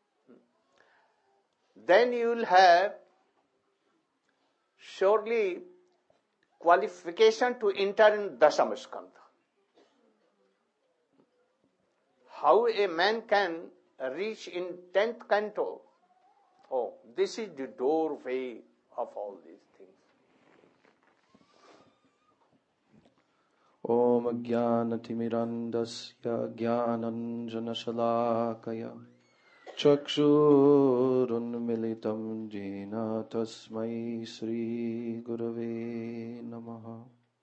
Then you will have surely qualification to enter in Dasamaskandha. How a man can reach in tenth canto, oh, this is the doorway of all these things.
Om Jnanatimidandasya Jnananjanashalakaya Chakshurunmilitam Jena Tasmai Sri Gurave Namaha.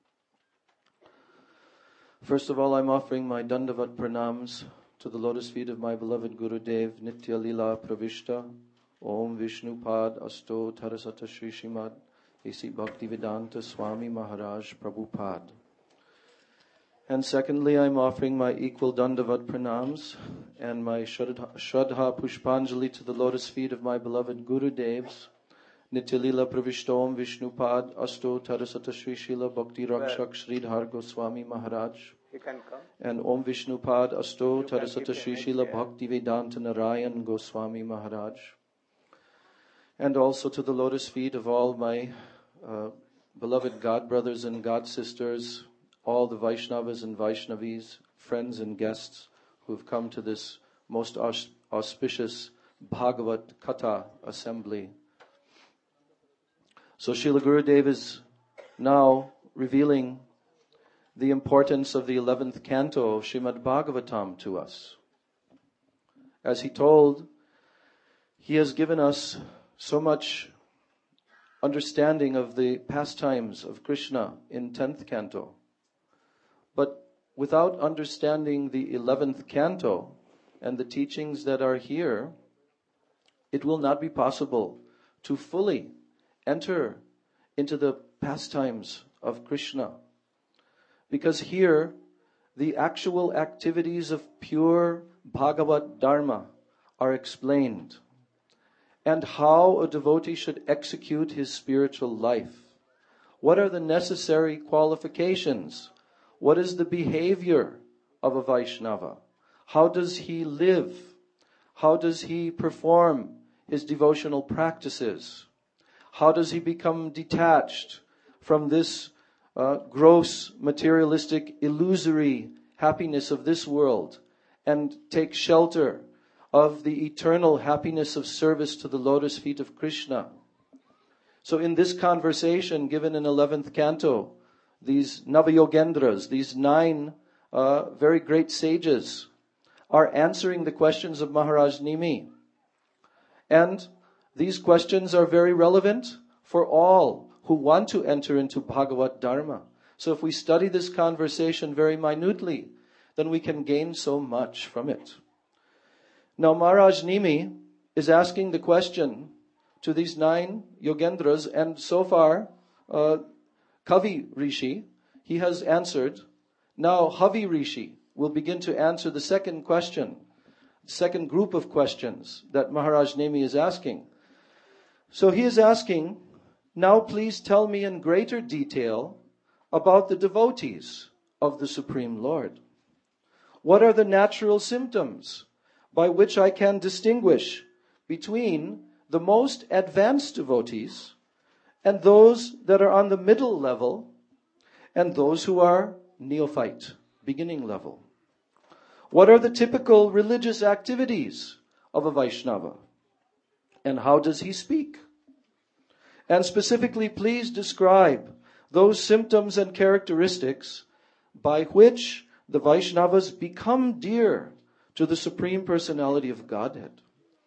First of all, I'm offering my Dandavat Pranams to the lotus feet of my beloved Gurudev Nitya Lila Pravishta Om Vishnupad Asto Tarasata Shri Shrimad A C Bhaktivedanta Swami Maharaj Prabhupada. And secondly, I'm offering my equal Dandavat Pranams and my Shraddha, Shraddha Pushpanjali to the lotus feet of my beloved Gurudevs Nityalila Pravishtom Vishnupad Asto Tarasata Shri Shila Bhakti Rakshak Sridhar Goswami Maharaj.
He can come.
And Om Vishnupad Asto
You can
Tarasata
keep
Shri
your
Shila
hands
Bhakti Vedanta Narayan Goswami Maharaj. And also to the lotus feet of all my uh, beloved God brothers and God sisters, all the Vaishnavas and Vaishnavis, friends and guests who have come to this most aus- auspicious Bhagavat Katha assembly. So Srila Gurudev is now revealing the importance of the eleventh canto of Srimad Bhagavatam to us. As he told, he has given us so much understanding of the pastimes of Krishna in tenth canto. But without understanding the eleventh canto and the teachings that are here, it will not be possible to fully enter into the pastimes of Krishna. Because here, the actual activities of pure Bhagavat Dharma are explained, and how a devotee should execute his spiritual life. What are the necessary qualifications? What is the behavior of a Vaishnava? How does he live? How does he perform his devotional practices? How does he become detached from this uh, gross, materialistic, illusory happiness of this world and take shelter of the eternal happiness of service to the lotus feet of Krishna? So in this conversation given in eleventh canto, these Navayogendras, these nine uh, very great sages, are answering the questions of Maharaj Nimi. And these questions are very relevant for all who want to enter into Bhagavat Dharma. So if we study this conversation very minutely, then we can gain so much from it. Now Maharaj Nimi is asking the question to these nine Yogendras, and so far, uh, Kavi Rishi, he has answered. Now Havi Rishi will begin to answer the second question, second group of questions that Maharaj Nemi is asking. So he is asking, now please tell me in greater detail about the devotees of the Supreme Lord. What are the natural symptoms by which I can distinguish between the most advanced devotees and those that are on the middle level, and those who are neophyte, beginning level. What are the typical religious activities of a Vaishnava? And how does he speak? And specifically, please describe those symptoms and characteristics by which the Vaishnavas become dear to the Supreme Personality of Godhead.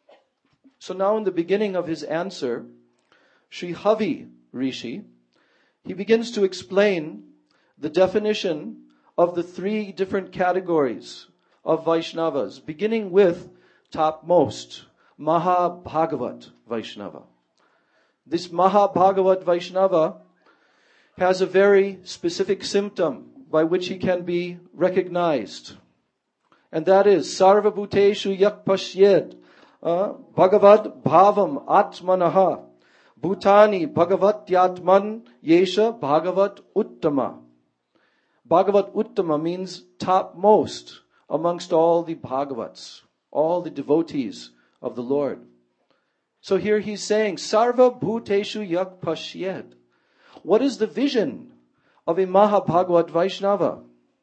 So now in the beginning of his answer, Sri Havi Rishi, he begins to explain the definition of the three different categories of Vaishnavas, beginning with topmost, Mahabhagavat Vaishnava. This Mahabhagavat Vaishnava has a very specific symptom by which he can be recognized. And that is, Sarva Bhuteshu Yak Pashyed Bhagavad Bhavam Atmanaha Bhutani Bhagavatyatman Yesha Bhagavat Uttama. Bhagavat Uttama means topmost amongst all the Bhagavats, all the devotees of the Lord. So here he's saying, Sarva Bhuteshu Yak Pashyed. What is the vision of a Mahabhagavat Vaishnava?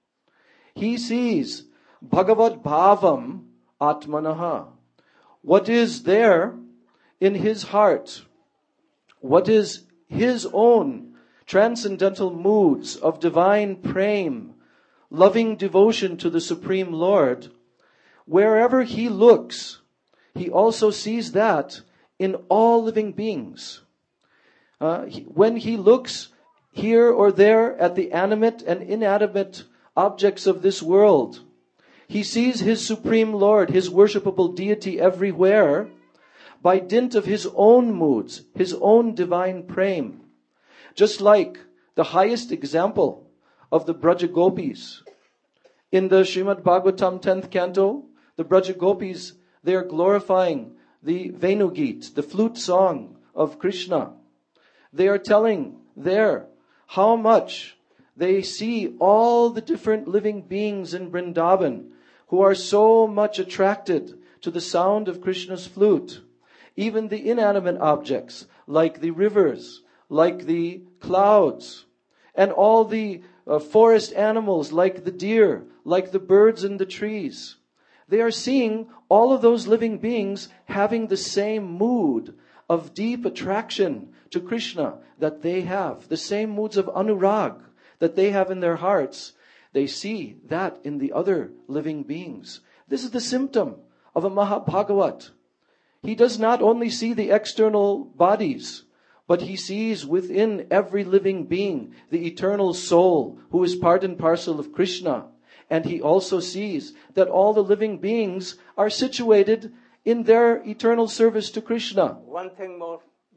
He sees Bhagavad Bhavam Atmanaha. What is there in his heart? What is his own transcendental moods of divine prem, loving devotion to the Supreme Lord? Wherever he looks, he also sees that in all living beings. Uh, he, when he looks here or there at the animate and inanimate objects of this world, he sees his Supreme Lord, his worshipable deity everywhere, by dint of his own moods, his own divine prem. Just like the highest example of the Braja Gopis. In the Srimad Bhagavatam tenth canto, the Braja Gopis, they are glorifying the Venugit, the flute song of Krishna. They are telling there how much they see all the different living beings in Vrindavan who are so much attracted to the sound of Krishna's flute. Even the inanimate objects, like the rivers, like the clouds, and all the uh, forest animals, like the deer, like the birds in the trees. They are seeing all of those living beings having the same mood of deep attraction to Krishna that they have, the same moods of anurag that they have in their hearts. They see that in the other living beings. This is the symptom of a Mahabhagavat. He does not only see the external bodies, but he sees within every living being the eternal soul who is part and parcel of Krishna. And he also sees that all the living beings are situated in their eternal service to Krishna.
One thing more.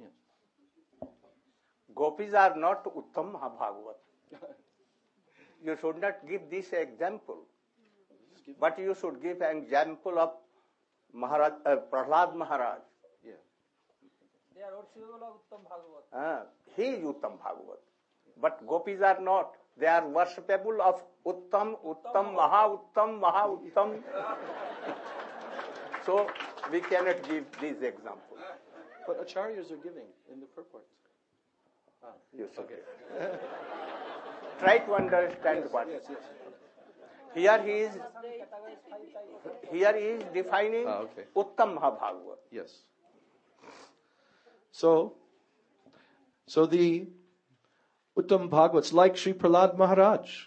Gopis are not Uttam Mahabhagavat. You should not give this example. But you should give an example of Maharaj, uh, Prahlad Maharaj.
Yeah.
They are also Uttam Bhagavat.
Uh, he is Uttam Bhagavat. But Gopis are not. They are worshipable of Uttam, Uttam, Maha Uttam, Maha Uttam. So we cannot give these examples.
But acharyas are giving in the purport. Ah,
You should
okay.
give. Try to understand what.
Yes, yes.
Here he is. Here he is defining
Ah, okay.
Uttam Mahabhagavat.
Yes. So, so the Uttam Bhagavats, like Sri Prahlad Maharaj.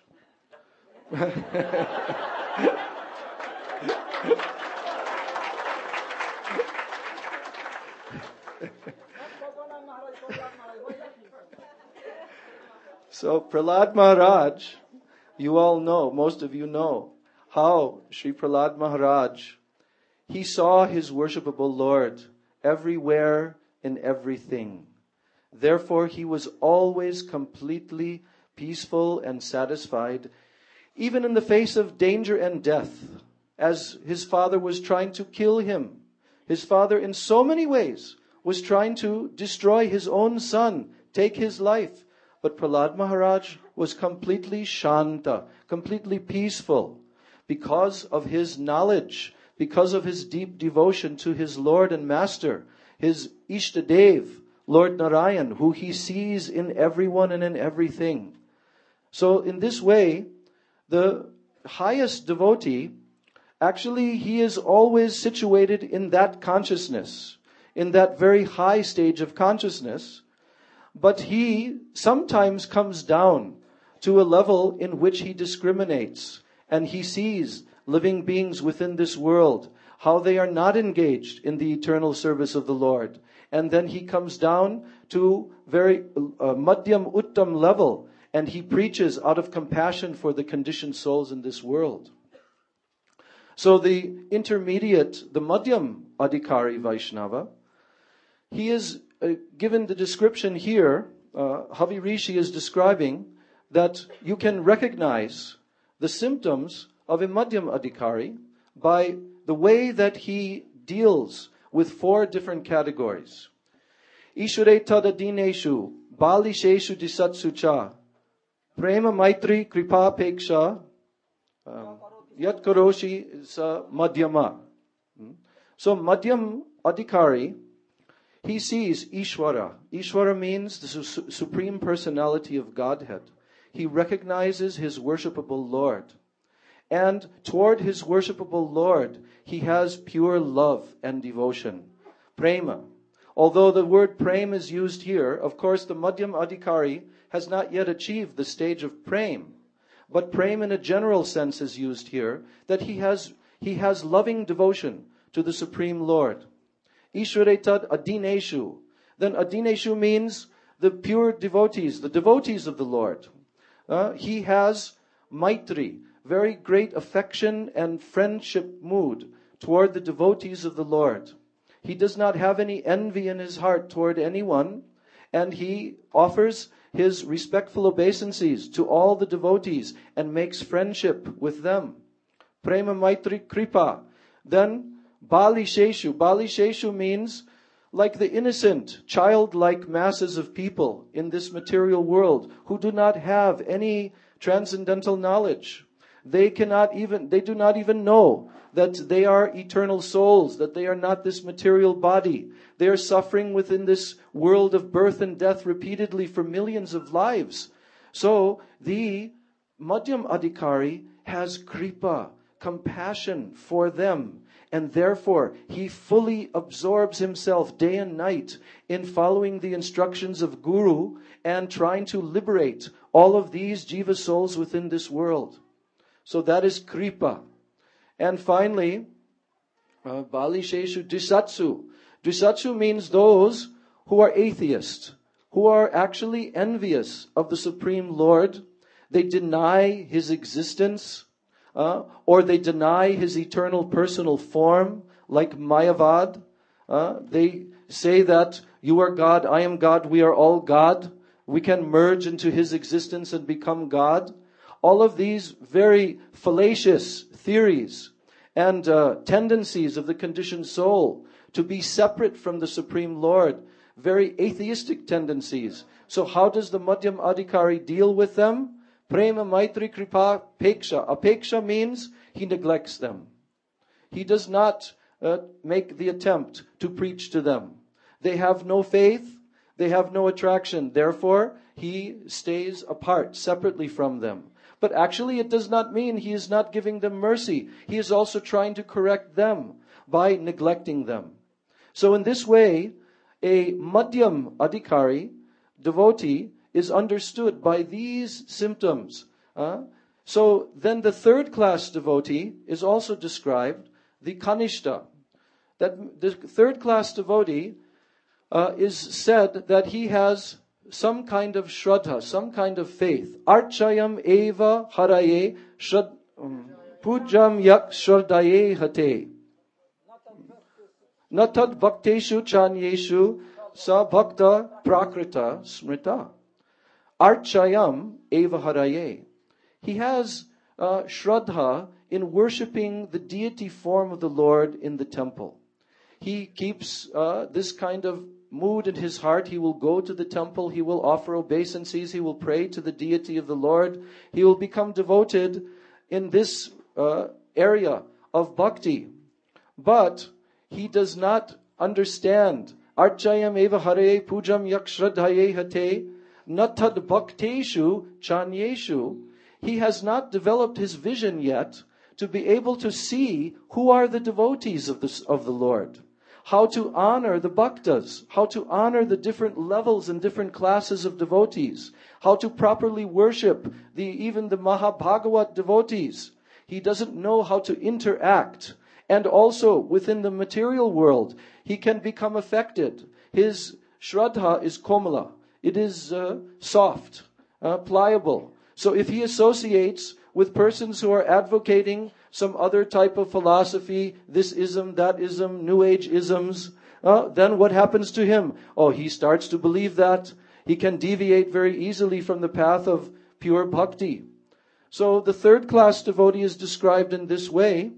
So Prahlad Maharaj, you all know, most of you know, how Sri Prahlad Maharaj, he saw his worshipable Lord everywhere in everything. Therefore, he was always completely peaceful and satisfied, even in the face of danger and death, as his father was trying to kill him. His father, in so many ways, was trying to destroy his own son, take his life. But Prahlad Maharaj was completely shanta, completely peaceful, because of his knowledge, because of his deep devotion to his Lord and Master, his Ishtadev, Lord Narayan, who he sees in everyone and in everything. So in this way, the highest devotee, actually he is always situated in that consciousness, in that very high stage of consciousness, but he sometimes comes down to a level in which he discriminates and he sees living beings within this world, how they are not engaged in the eternal service of the Lord. And then he comes down to very uh, madhyam uttam level, and he preaches out of compassion for the conditioned souls in this world. So the intermediate, the madhyam adhikari Vaishnava, he is uh, given the description here, uh, Havi Rishi is describing that you can recognize the symptoms of a madhyam adhikari by the way that he deals with four different categories. Ishure tadadineshu, balisheshu disatsu cha, prema maitri kripa peksha, um, yat karoshi sa madhyama. So madhyam adhikari, he sees Ishvara. Ishvara means the su- Supreme Personality of Godhead. He recognizes his worshipable Lord. And toward his worshipable Lord, he has pure love and devotion. Prema. Although the word prem is used here, of course the madhyam adhikari has not yet achieved the stage of prem. But prem in a general sense is used here, that he has, he has loving devotion to the Supreme Lord. Ishvare tad adineshu. Then adineshu means the pure devotees, the devotees of the Lord. Uh, he has maitri, very great affection and friendship mood toward the devotees of the Lord. He does not have any envy in his heart toward anyone, and he offers his respectful obeisances to all the devotees and makes friendship with them. Prema maitri kripa. Then Bali Sheshu. Bali Sheshu means like the innocent, childlike masses of people in this material world who do not have any transcendental knowledge. They cannot even, they do not even know that they are eternal souls, that they are not this material body. They are suffering within this world of birth and death repeatedly for millions of lives. So the madhyam adhikari has kripa, compassion for them. And therefore, he fully absorbs himself day and night in following the instructions of Guru and trying to liberate all of these jiva souls within this world. So that is kripa. And finally, uh, Bali Sheshu Drisatsu. Drisatsu means those who are atheists, who are actually envious of the Supreme Lord. They deny his existence. Uh, or they deny his eternal personal form, like Mayavad. Uh, they say that you are God, I am God, we are all God. We can merge into his existence and become God. All of these very fallacious theories and uh, tendencies of the conditioned soul to be separate from the Supreme Lord, very atheistic tendencies. So how does the madhyam adhikari deal with them? Prema maitri kripa peksha. Apeksha means he neglects them. He does not uh, make the attempt to preach to them. They have no faith. They have no attraction. Therefore, he stays apart, separately from them. But actually, it does not mean he is not giving them mercy. He is also trying to correct them by neglecting them. So in this way, a madhyam adhikari, devotee, is understood by these symptoms. Uh, so then the third class devotee is also described, the kanishta. That the third class devotee uh, is said that he has some kind of shraddha, some kind of faith. Archayam eva haraye shrad, um, pujam yak shradhaye hate. Natad bhakteshu chanyeshu sa bhakta prakrita smrita. Archayam eva haraye. He has uh, shraddha in worshipping the deity form of the Lord in the temple. He keeps uh, this kind of mood in his heart. He will go to the temple. He will offer obeisances. He will pray to the deity of the Lord. He will become devoted in this uh, area of bhakti. But he does not understand archayam eva hare pujam yak shraddhaye hate natad bhakteshu chanyeshu. He has not developed his vision yet to be able to see who are the devotees of the, of the Lord, how to honor the bhaktas, how to honor the different levels and different classes of devotees, how to properly worship the even the Mahabhagavat devotees. He doesn't know how to interact. And also within the material world, he can become affected. His shraddha is komala. It is uh, soft, uh, pliable. So if he associates with persons who are advocating some other type of philosophy, this ism, that ism, New Age isms, uh, then what happens to him? Oh, he starts to believe that. He can deviate very easily from the path of pure bhakti. So the third class devotee is described in this way.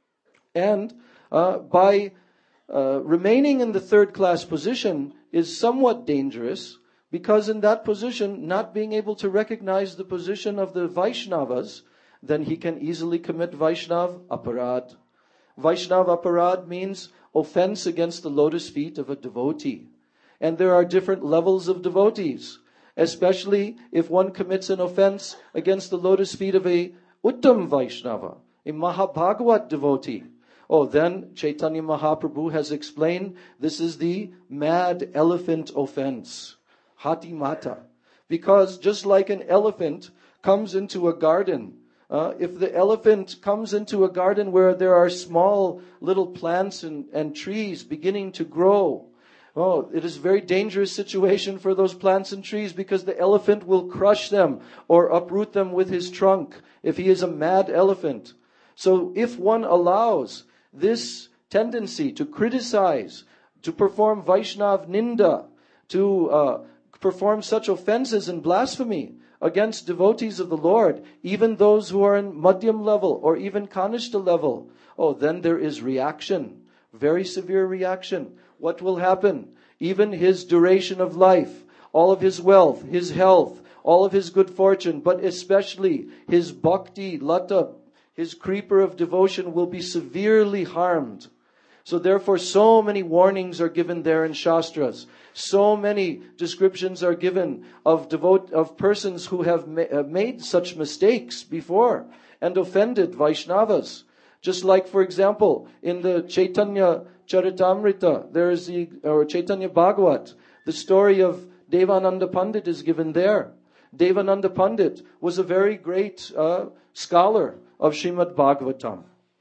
And uh, by uh, remaining in the third class position is somewhat dangerous, because in that position, not being able to recognize the position of the Vaishnavas, then he can easily commit Vaishnav aparad. Vaishnav aparad means offense against the lotus feet of a devotee. And there are different levels of devotees, especially if one commits an offense against the lotus feet of a Uttam Vaishnava, a Mahabhagavat devotee. Oh, then Chaitanya Mahaprabhu has explained this is the mad elephant offense. Hati mata. Because just like an elephant comes into a garden, uh, if the elephant comes into a garden where there are small little plants and, and trees beginning to grow, oh, it is a very dangerous situation for those plants and trees, because the elephant will crush them or uproot them with his trunk if he is a mad elephant. So if one allows this tendency to criticize, to perform Vaishnav Ninda, to uh, perform such offenses and blasphemy against devotees of the Lord, even those who are in Madhyam level or even Kanishta level, oh, then there is reaction, very severe reaction. What will happen? Even his duration of life, all of his wealth, his health, all of his good fortune, but especially his bhakti, lata, his creeper of devotion will be severely harmed. So therefore, so many warnings are given there in Shastras. So many descriptions are given of devote of persons who have ma- made such mistakes before and offended Vaishnavas. Just like, for example, in the Chaitanya Charitamrita, there is the, or Chaitanya Bhagavat, the story of Devananda Pandit is given there. Devananda Pandit was a very great uh, scholar of Srimad Bhagavatam.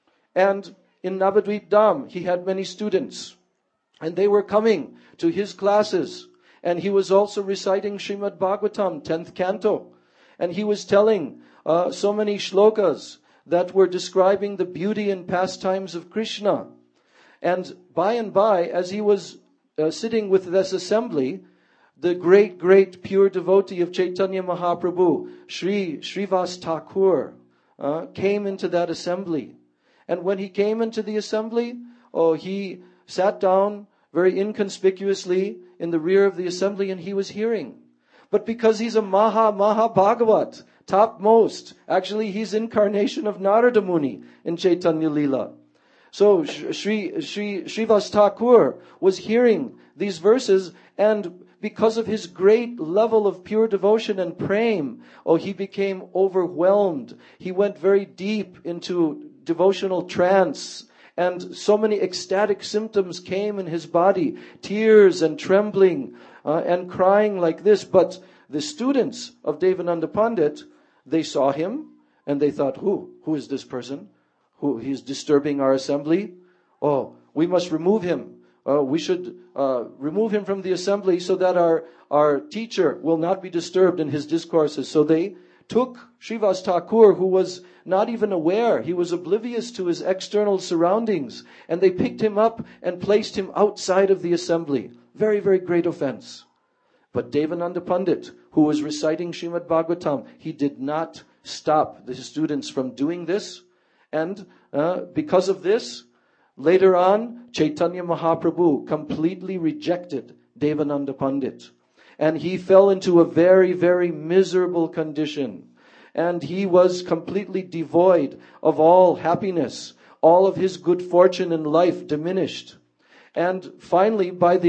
And in Navadvip Dham, he had many students. And they were coming to his classes. And he was also reciting Srimad Bhagavatam, tenth canto. And he was telling uh, so many shlokas that were describing the beauty and pastimes of Krishna. And by and by, as he was uh, sitting with this assembly, the great, great pure devotee of Chaitanya Mahaprabhu, Sri Srivas Thakur, uh, came into that assembly. And when he came into the assembly, oh, he sat down very inconspicuously in the rear of the assembly, and he was hearing. But because he's a Maha Maha Bhagavat, topmost, actually he's incarnation of Narada Muni in Chaitanya Leela. So Sri Sri Srivas Thakur was hearing these verses, and because of his great level of pure devotion and prem, oh, he became overwhelmed. He went very deep into devotional trance, and so many ecstatic symptoms came in his body, tears and trembling uh, and crying like this. But the students of Devananda Pandit, they saw him and they thought, who? Who is this person? Who? He's disturbing our assembly? Oh, we must remove him. Uh, we should uh, remove him from the assembly so that our, our teacher will not be disturbed in his discourses. So they took Srivas Thakur, who was not even aware, he was oblivious to his external surroundings, and they picked him up and placed him outside of the assembly. Very, very great offense. But Devananda Pandit, who was reciting Srimad Bhagavatam, he did not stop the students from doing this. And uh, because of this, later on, Chaitanya Mahaprabhu completely rejected Devananda Pandit. And he fell into a very, very miserable condition. And he was completely devoid of all happiness. All of his good fortune in life diminished. And finally, by the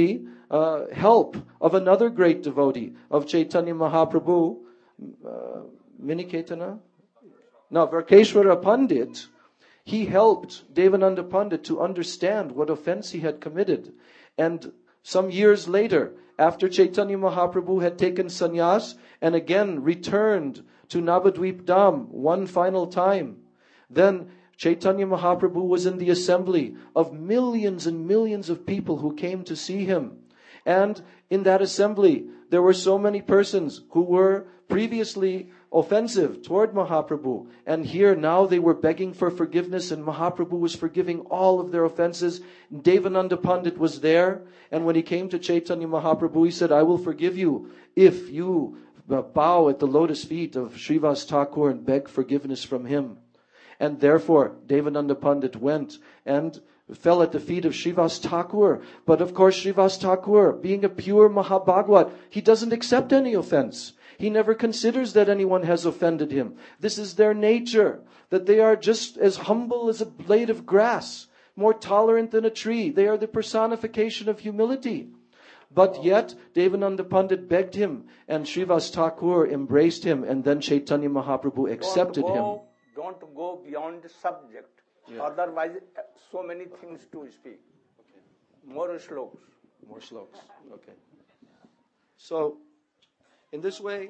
uh, help of another great devotee of Chaitanya Mahaprabhu, uh, Miniketana? No, Varkeshwara Pandit. He helped Devananda Pandit to understand what offense he had committed. And some years later, after Chaitanya Mahaprabhu had taken sannyas and again returned to Navadvip Dham one final time, then Chaitanya Mahaprabhu was in the assembly of millions and millions of people who came to see him. And in that assembly, there were so many persons who were previously offensive toward Mahaprabhu. And here now they were begging for forgiveness, and Mahaprabhu was forgiving all of their offenses. Devananda Pandit was there, and when he came to Chaitanya Mahaprabhu, he said, I will forgive you if you bow at the lotus feet of Srivas Thakur and beg forgiveness from him. And therefore, Devananda Pandit went and fell at the feet of Srivas Thakur. But of course, Srivas Thakur, being a pure Mahabhagwat, he doesn't accept any offense. He never considers that anyone has offended him. This is their nature, that they are just as humble as a blade of grass, more tolerant than a tree. They are the personification of humility. But yet, Devananda Pandit begged him, and Srivas Thakur embraced him, and then Chaitanya Mahaprabhu accepted
don't go,
him.
Don't go beyond the subject.
Yeah.
Otherwise, so many things to speak. Okay. More slokas.
More slokas. Okay. So, in this way,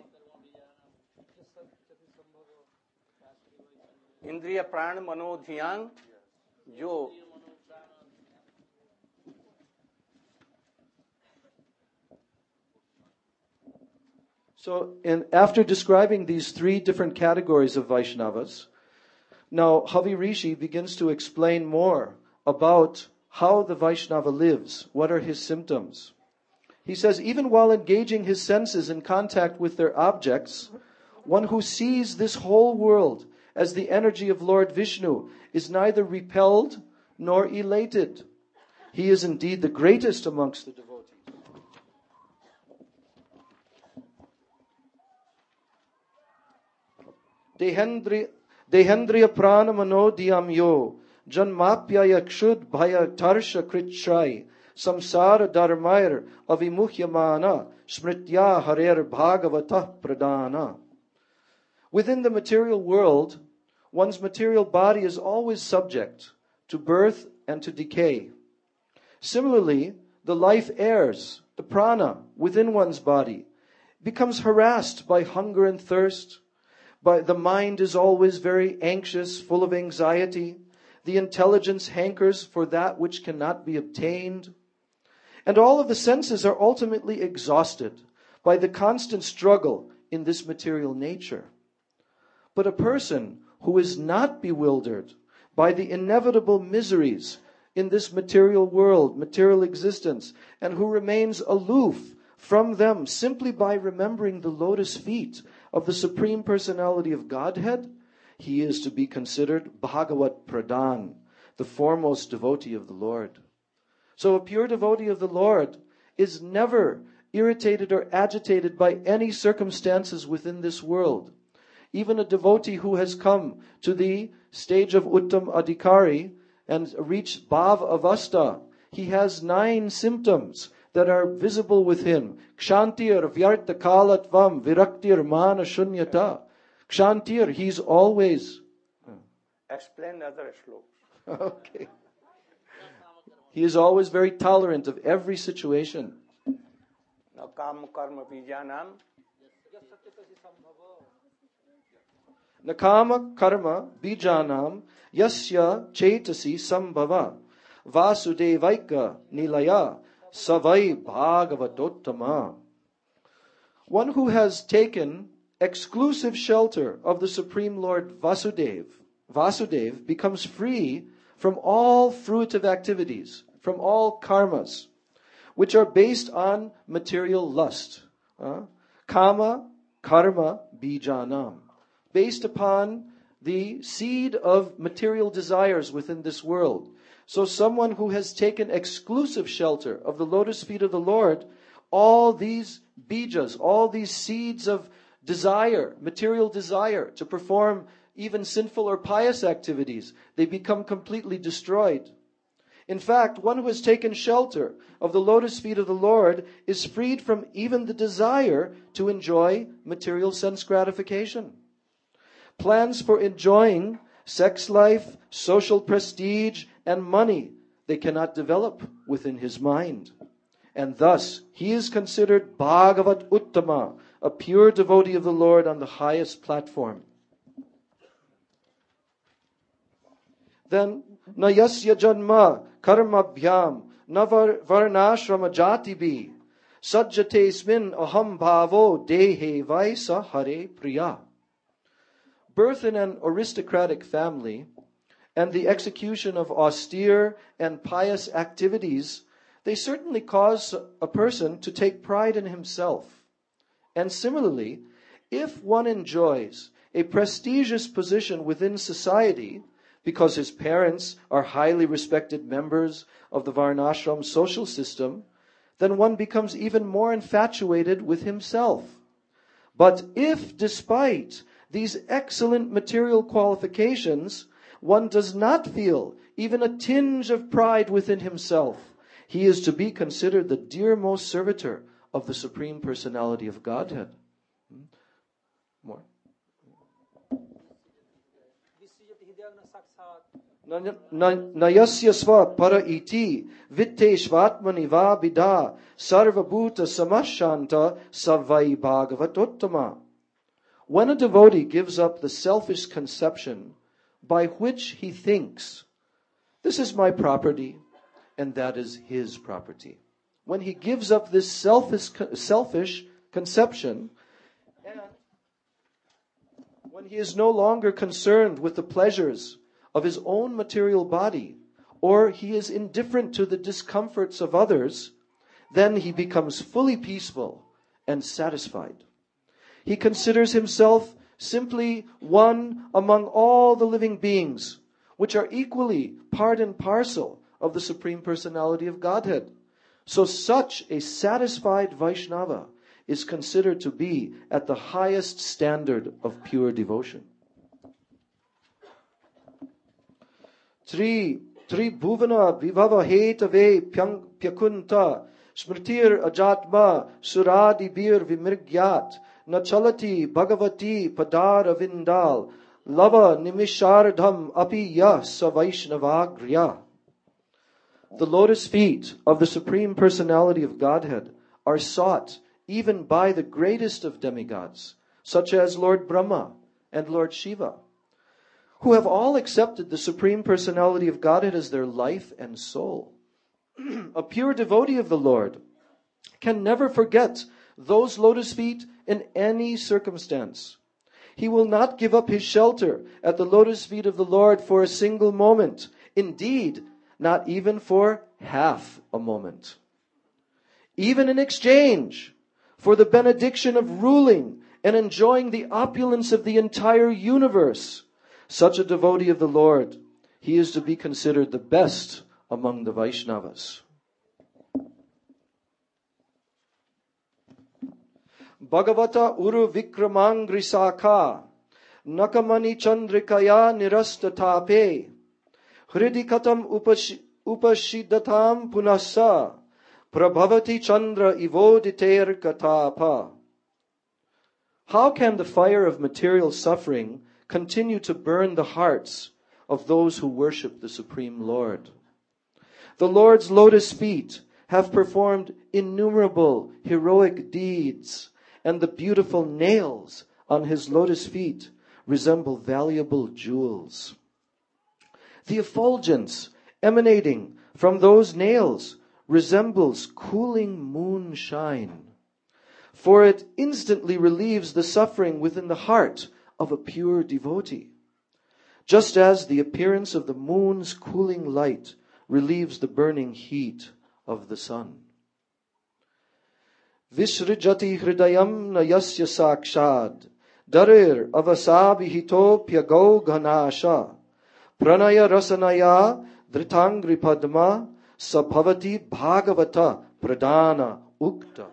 Indriya Pran Mano Dhyang, jo
So, in, after describing these three different categories of Vaishnavas, now Havi Rishi begins to explain more about how the Vaishnava lives, what are his symptoms. He says, even while engaging his senses in contact with their objects, one who sees this whole world as the energy of Lord Vishnu is neither repelled nor elated. He is indeed the greatest amongst the devotees. Dehendriya Dehendriya prana mano diyam yo janmapya yakshud bhaya tarsha kritshrai samsara dharmair avimuhyamana smritya harer bhagavatah pradana. Within the material world, one's material body is always subject to birth and to decay. Similarly, the life airs, the prana within one's body, becomes harassed by hunger and thirst. But the mind is always very anxious, full of anxiety. The intelligence hankers for that which cannot be obtained. And all of the senses are ultimately exhausted by the constant struggle in this material nature. But a person who is not bewildered by the inevitable miseries in this material world, material existence, and who remains aloof from them simply by remembering the lotus feet of the Supreme Personality of Godhead, he is to be considered Bhagavat Pradhan, the foremost devotee of the Lord. So a pure devotee of the Lord is never irritated or agitated by any circumstances within this world. Even a devotee who has come to the stage of Uttam Adhikari and reached Bhav Avastha, he has nine symptoms that are visible with him. Kshantir vyartha kalatvam viraktir mana shunyata. Kshantir, he's always...
explain other slokas.
Okay. He is always very tolerant of every situation.
Now, kam karma bijanam.
Nakama karma bijanam yasya chetasi sambhava vasudevaika nilaya savai bhagavatottama. One who has taken exclusive shelter of the Supreme Lord Vasudev, Vasudev becomes free from all fruitive activities, from all karmas, which are based on material lust. Uh, kama, karma, bijanam. Based upon the seed of material desires within this world. So someone who has taken exclusive shelter of the lotus feet of the Lord, all these bijas, all these seeds of desire, material desire to perform even sinful or pious activities, they become completely destroyed. In fact, one who has taken shelter of the lotus feet of the Lord is freed from even the desire to enjoy material sense gratification. Plans for enjoying sex life, social prestige, and money, they cannot develop within his mind. And thus, he is considered Bhagavat Uttama, a pure devotee of the Lord on the highest platform. Then, na yasya janma karma bhyam na varnashrama jatibi sajjate smin aham bhavo dehe vaisa hare priya. Birth in an aristocratic family and the execution of austere and pious activities, they certainly cause a person to take pride in himself. And similarly, if one enjoys a prestigious position within society, because his parents are highly respected members of the Varnashram social system, then one becomes even more infatuated with himself. But if, despite these excellent material qualifications, one does not feel even a tinge of pride within himself, he is to be considered the dearmost servitor of the Supreme Personality of Godhead. More. Nayasya sva para iti vitteshvatmani va bidha sarvabhuta samashanta savai bhagavatottama. When a devotee gives up the selfish conception by which he thinks, this is my property and that is his property. When he gives up this selfish, selfish conception, and when he is no longer concerned with the pleasures of his own material body, or he is indifferent to the discomforts of others, then he becomes fully peaceful and satisfied. He considers himself simply one among all the living beings, which are equally part and parcel of the Supreme Personality of Godhead. So such a satisfied Vaishnava is considered to be at the highest standard of pure devotion. Tri Tri bhuvana vivava hetave pyakunta smritir ajatma suradi bir vimirgyat nachalati bhagavati padara vindal lava nimishardham api ya savaishnavagriya. The lotus feet of the Supreme Personality of Godhead are sought even by the greatest of demigods, such as Lord Brahma and Lord Shiva, who have all accepted the Supreme Personality of Godhead as their life and soul. A pure devotee of the Lord can never forget those lotus feet in any circumstance. He will not give up his shelter at the lotus feet of the Lord for a single moment. Indeed, not even for half a moment. Even in exchange for the benediction of ruling and enjoying the opulence of the entire universe, such a devotee of the Lord, he is to be considered the best among the Vaishnavas. Bhagavata uru vikramangri sakha nakamani chandrikaya nirasta tape hridikatam upashidatam punasa prabhavati chandra ivoditer katapa. How can the fire of material suffering continue to burn the hearts of those who worship the Supreme Lord? The Lord's lotus feet have performed innumerable heroic deeds, and the beautiful nails on his lotus feet resemble valuable jewels. The effulgence emanating from those nails resembles cooling moonshine, for it instantly relieves the suffering within the heart of a pure devotee, just as the appearance of the moon's cooling light relieves the burning heat of the sun. Visrijati hridayam na yasya sakshad darir avasabhihito pyago ghanasha pranaya rasanaya dhritangri padma sabhavati bhagavata pradana ukta.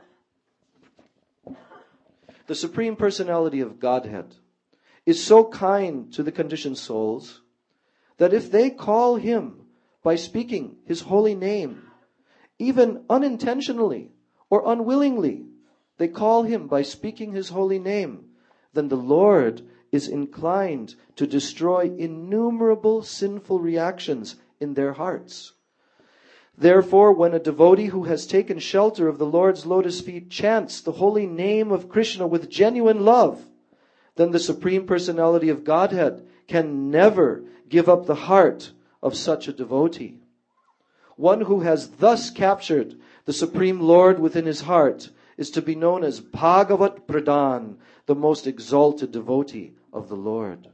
The Supreme Personality of Godhead is so kind to the conditioned souls that if they call him by speaking his holy name, even unintentionally or unwillingly, they call him by speaking his holy name, then the Lord is inclined to destroy innumerable sinful reactions in their hearts. Therefore, when a devotee who has taken shelter of the Lord's lotus feet chants the holy name of Krishna with genuine love, then the Supreme Personality of Godhead can never give up the heart of such a devotee. One who has thus captured the Supreme Lord within his heart is to be known as Bhagavat Pradhan, the most exalted devotee of the Lord.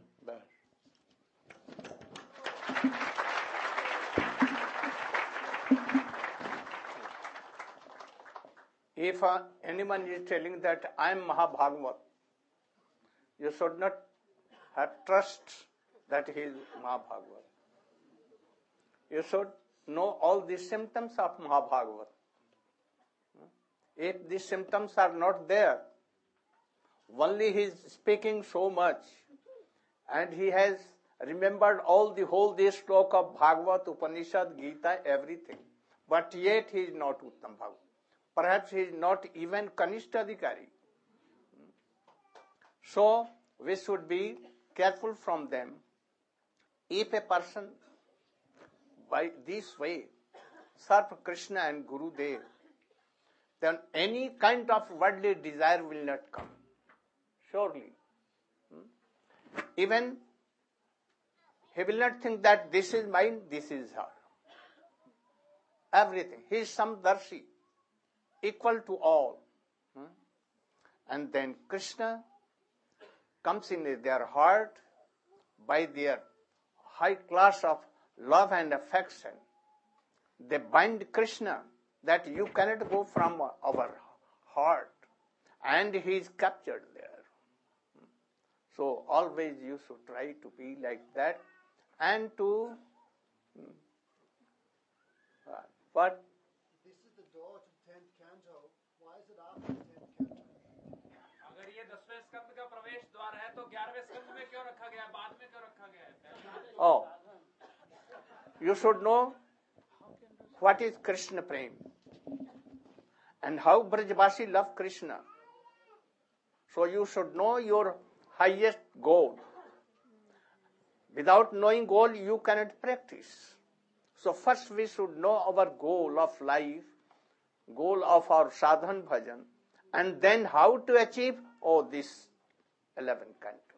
If uh, anyone is telling that I am Mahabhagavat, you should not have trust that he is Mahabhagavat. You should know all the symptoms of Mahabhagavat. If these symptoms are not there, only he is speaking so much and he has remembered all the whole day stroke of Bhagavad, Upanishad, Gita, everything. But yet he is not Uttam Bhagavat. Perhaps he is not even Kanishtadhikari. So we should be careful from them. If a person by this way serve Krishna and Gurudev, then any kind of worldly desire will not come. Surely. Even he will not think that this is mine, this is her. Everything. He is Samdarshi, equal to all. And then Krishna comes in their heart by their high class of love and affection. They bind Krishna that you cannot go from our heart, and he is captured there. So always you should try to be like that and to uh, but
this is the door to tenth canto. Why is it after the tenth canto?
अगर ये दसवें स्कंद का प्रवेश द्वार है तो ग्यारहवें स्कंद में क्यों रखा गया, बाद में क्यों रखा गया है?
Oh, you should know what is Krishna Prem and how Brajvasi love Krishna. So you should know your highest goal. Without knowing goal, you cannot practice. So first we should know our goal of life, goal of our sadhan bhajan, and then how to achieve, oh, this eleven canto.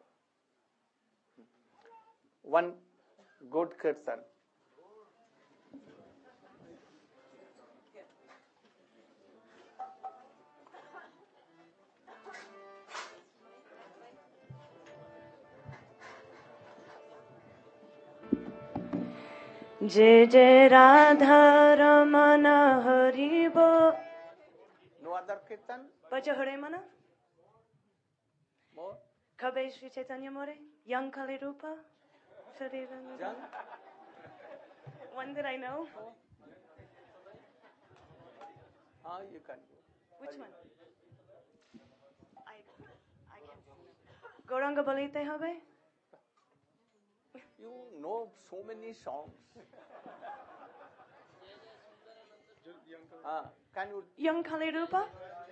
One good kirtan.
जय जय राधा रमन हरि बोल.
No other kirtan?
Bhaja Hare Mana.
More?
Kabe Sri Chaitanya More. Young Kali Rupa. Shariranga.
Jan?
One that I know.
Ah, you can.
Which one? I I can. Gauranga Balite Habe.
You know so many songs. Ah, can you?
Young Kali Rupa.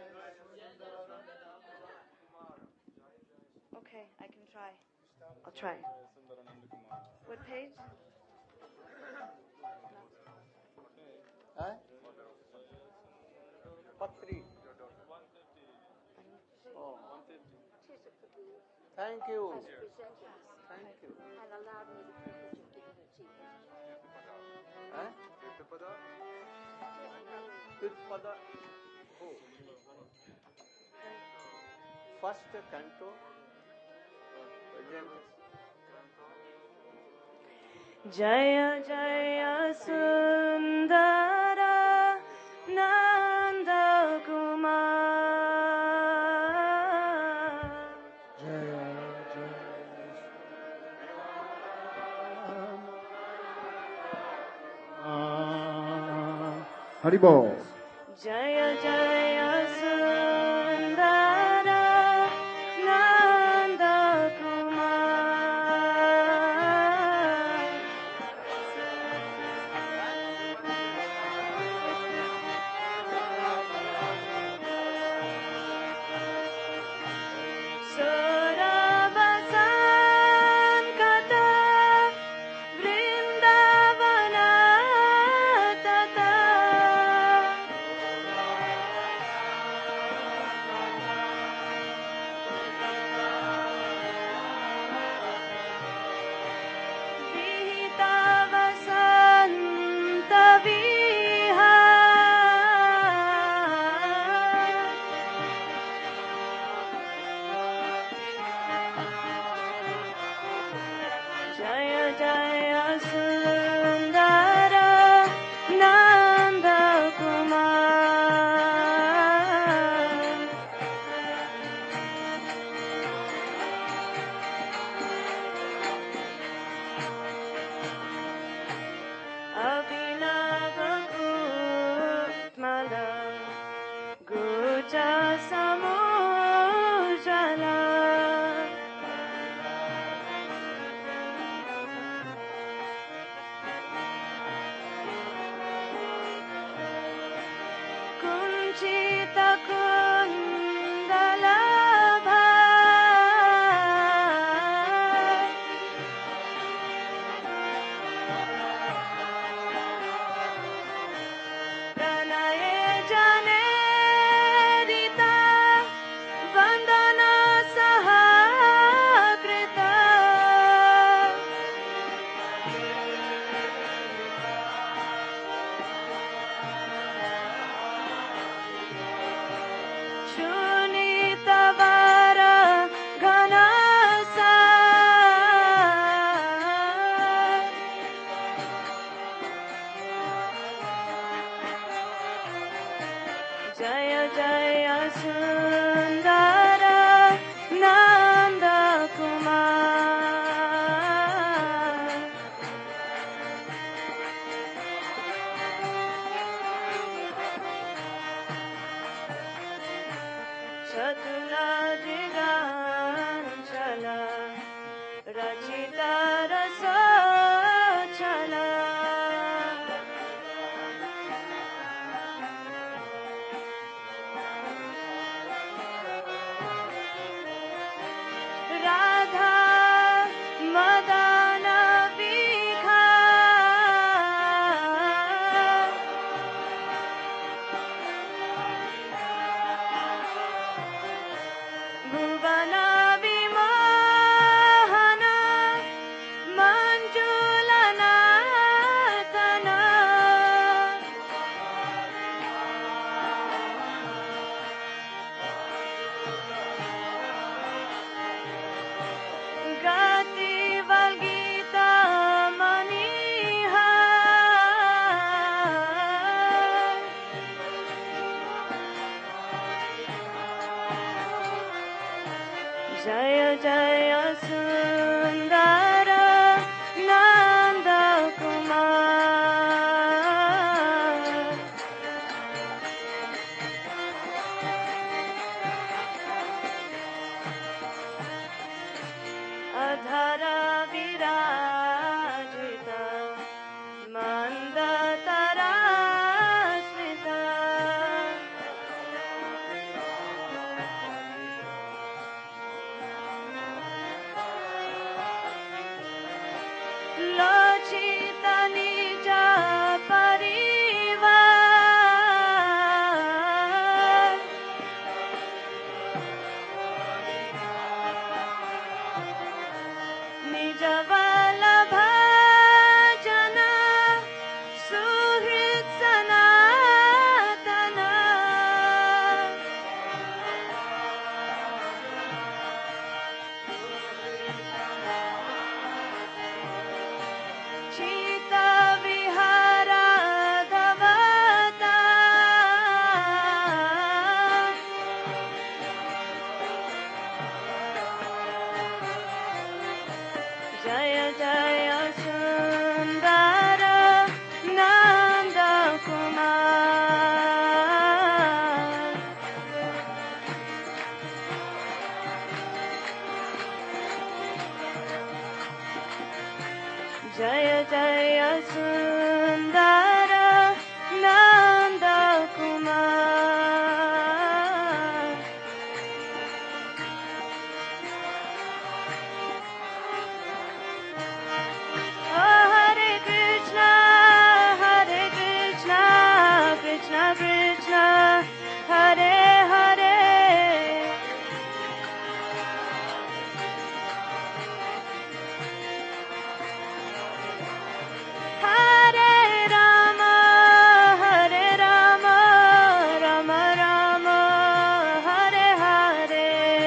Okay, I can try. I'll try. What page?
Huh? What three? Oh. Thank you. Thank you.
And allowed me the privilege of giving it to you.
Huh? Which pada? Oh. First canto.
Jaya Jaya Sundara Nanda Kumar.
Haribol.
Jaya Jaya Sundara Nanda Kumar. जय जय सुंदर नंद कुमार चतुला दिगांचल रचिता रस छल राधा मदन विखार भुवन विमोहन मंजुलनाथन गति वल्गीत मणिहार जय जय सुंदर नंद कुमार अधर विराजित मंदतरास्मित लोचित निज परिवार निज वल्लभ जन सुहृद सनातन चित विहार धवता जय जय सुंदर नंद कुमार जय जय सुंदर नंद कुमार हरे कृष्णा हरे कृष्णा कृष्णा कृष्णा हरे हरे हरे राम हरे राम राम राम हरे हरे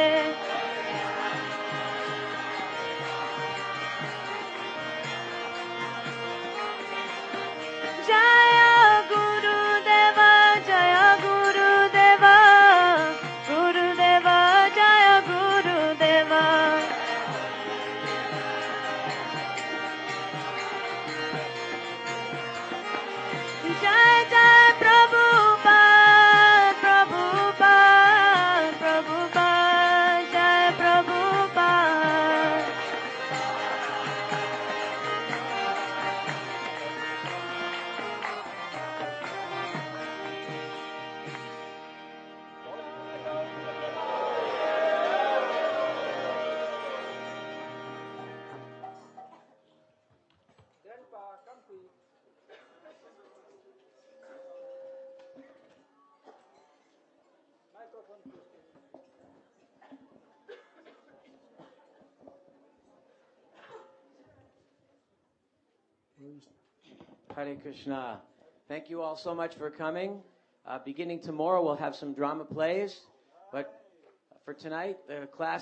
जय गुरुदेव जय गुरुदेव गुरुदेव जय गुरुदेव जय जय प्रभुपाद प्रभुपाद प्रभुपाद जय Prabhupada
Hare Krishna. Thank you all so much for coming. Uh, beginning tomorrow, we'll have some drama plays. But for tonight, the class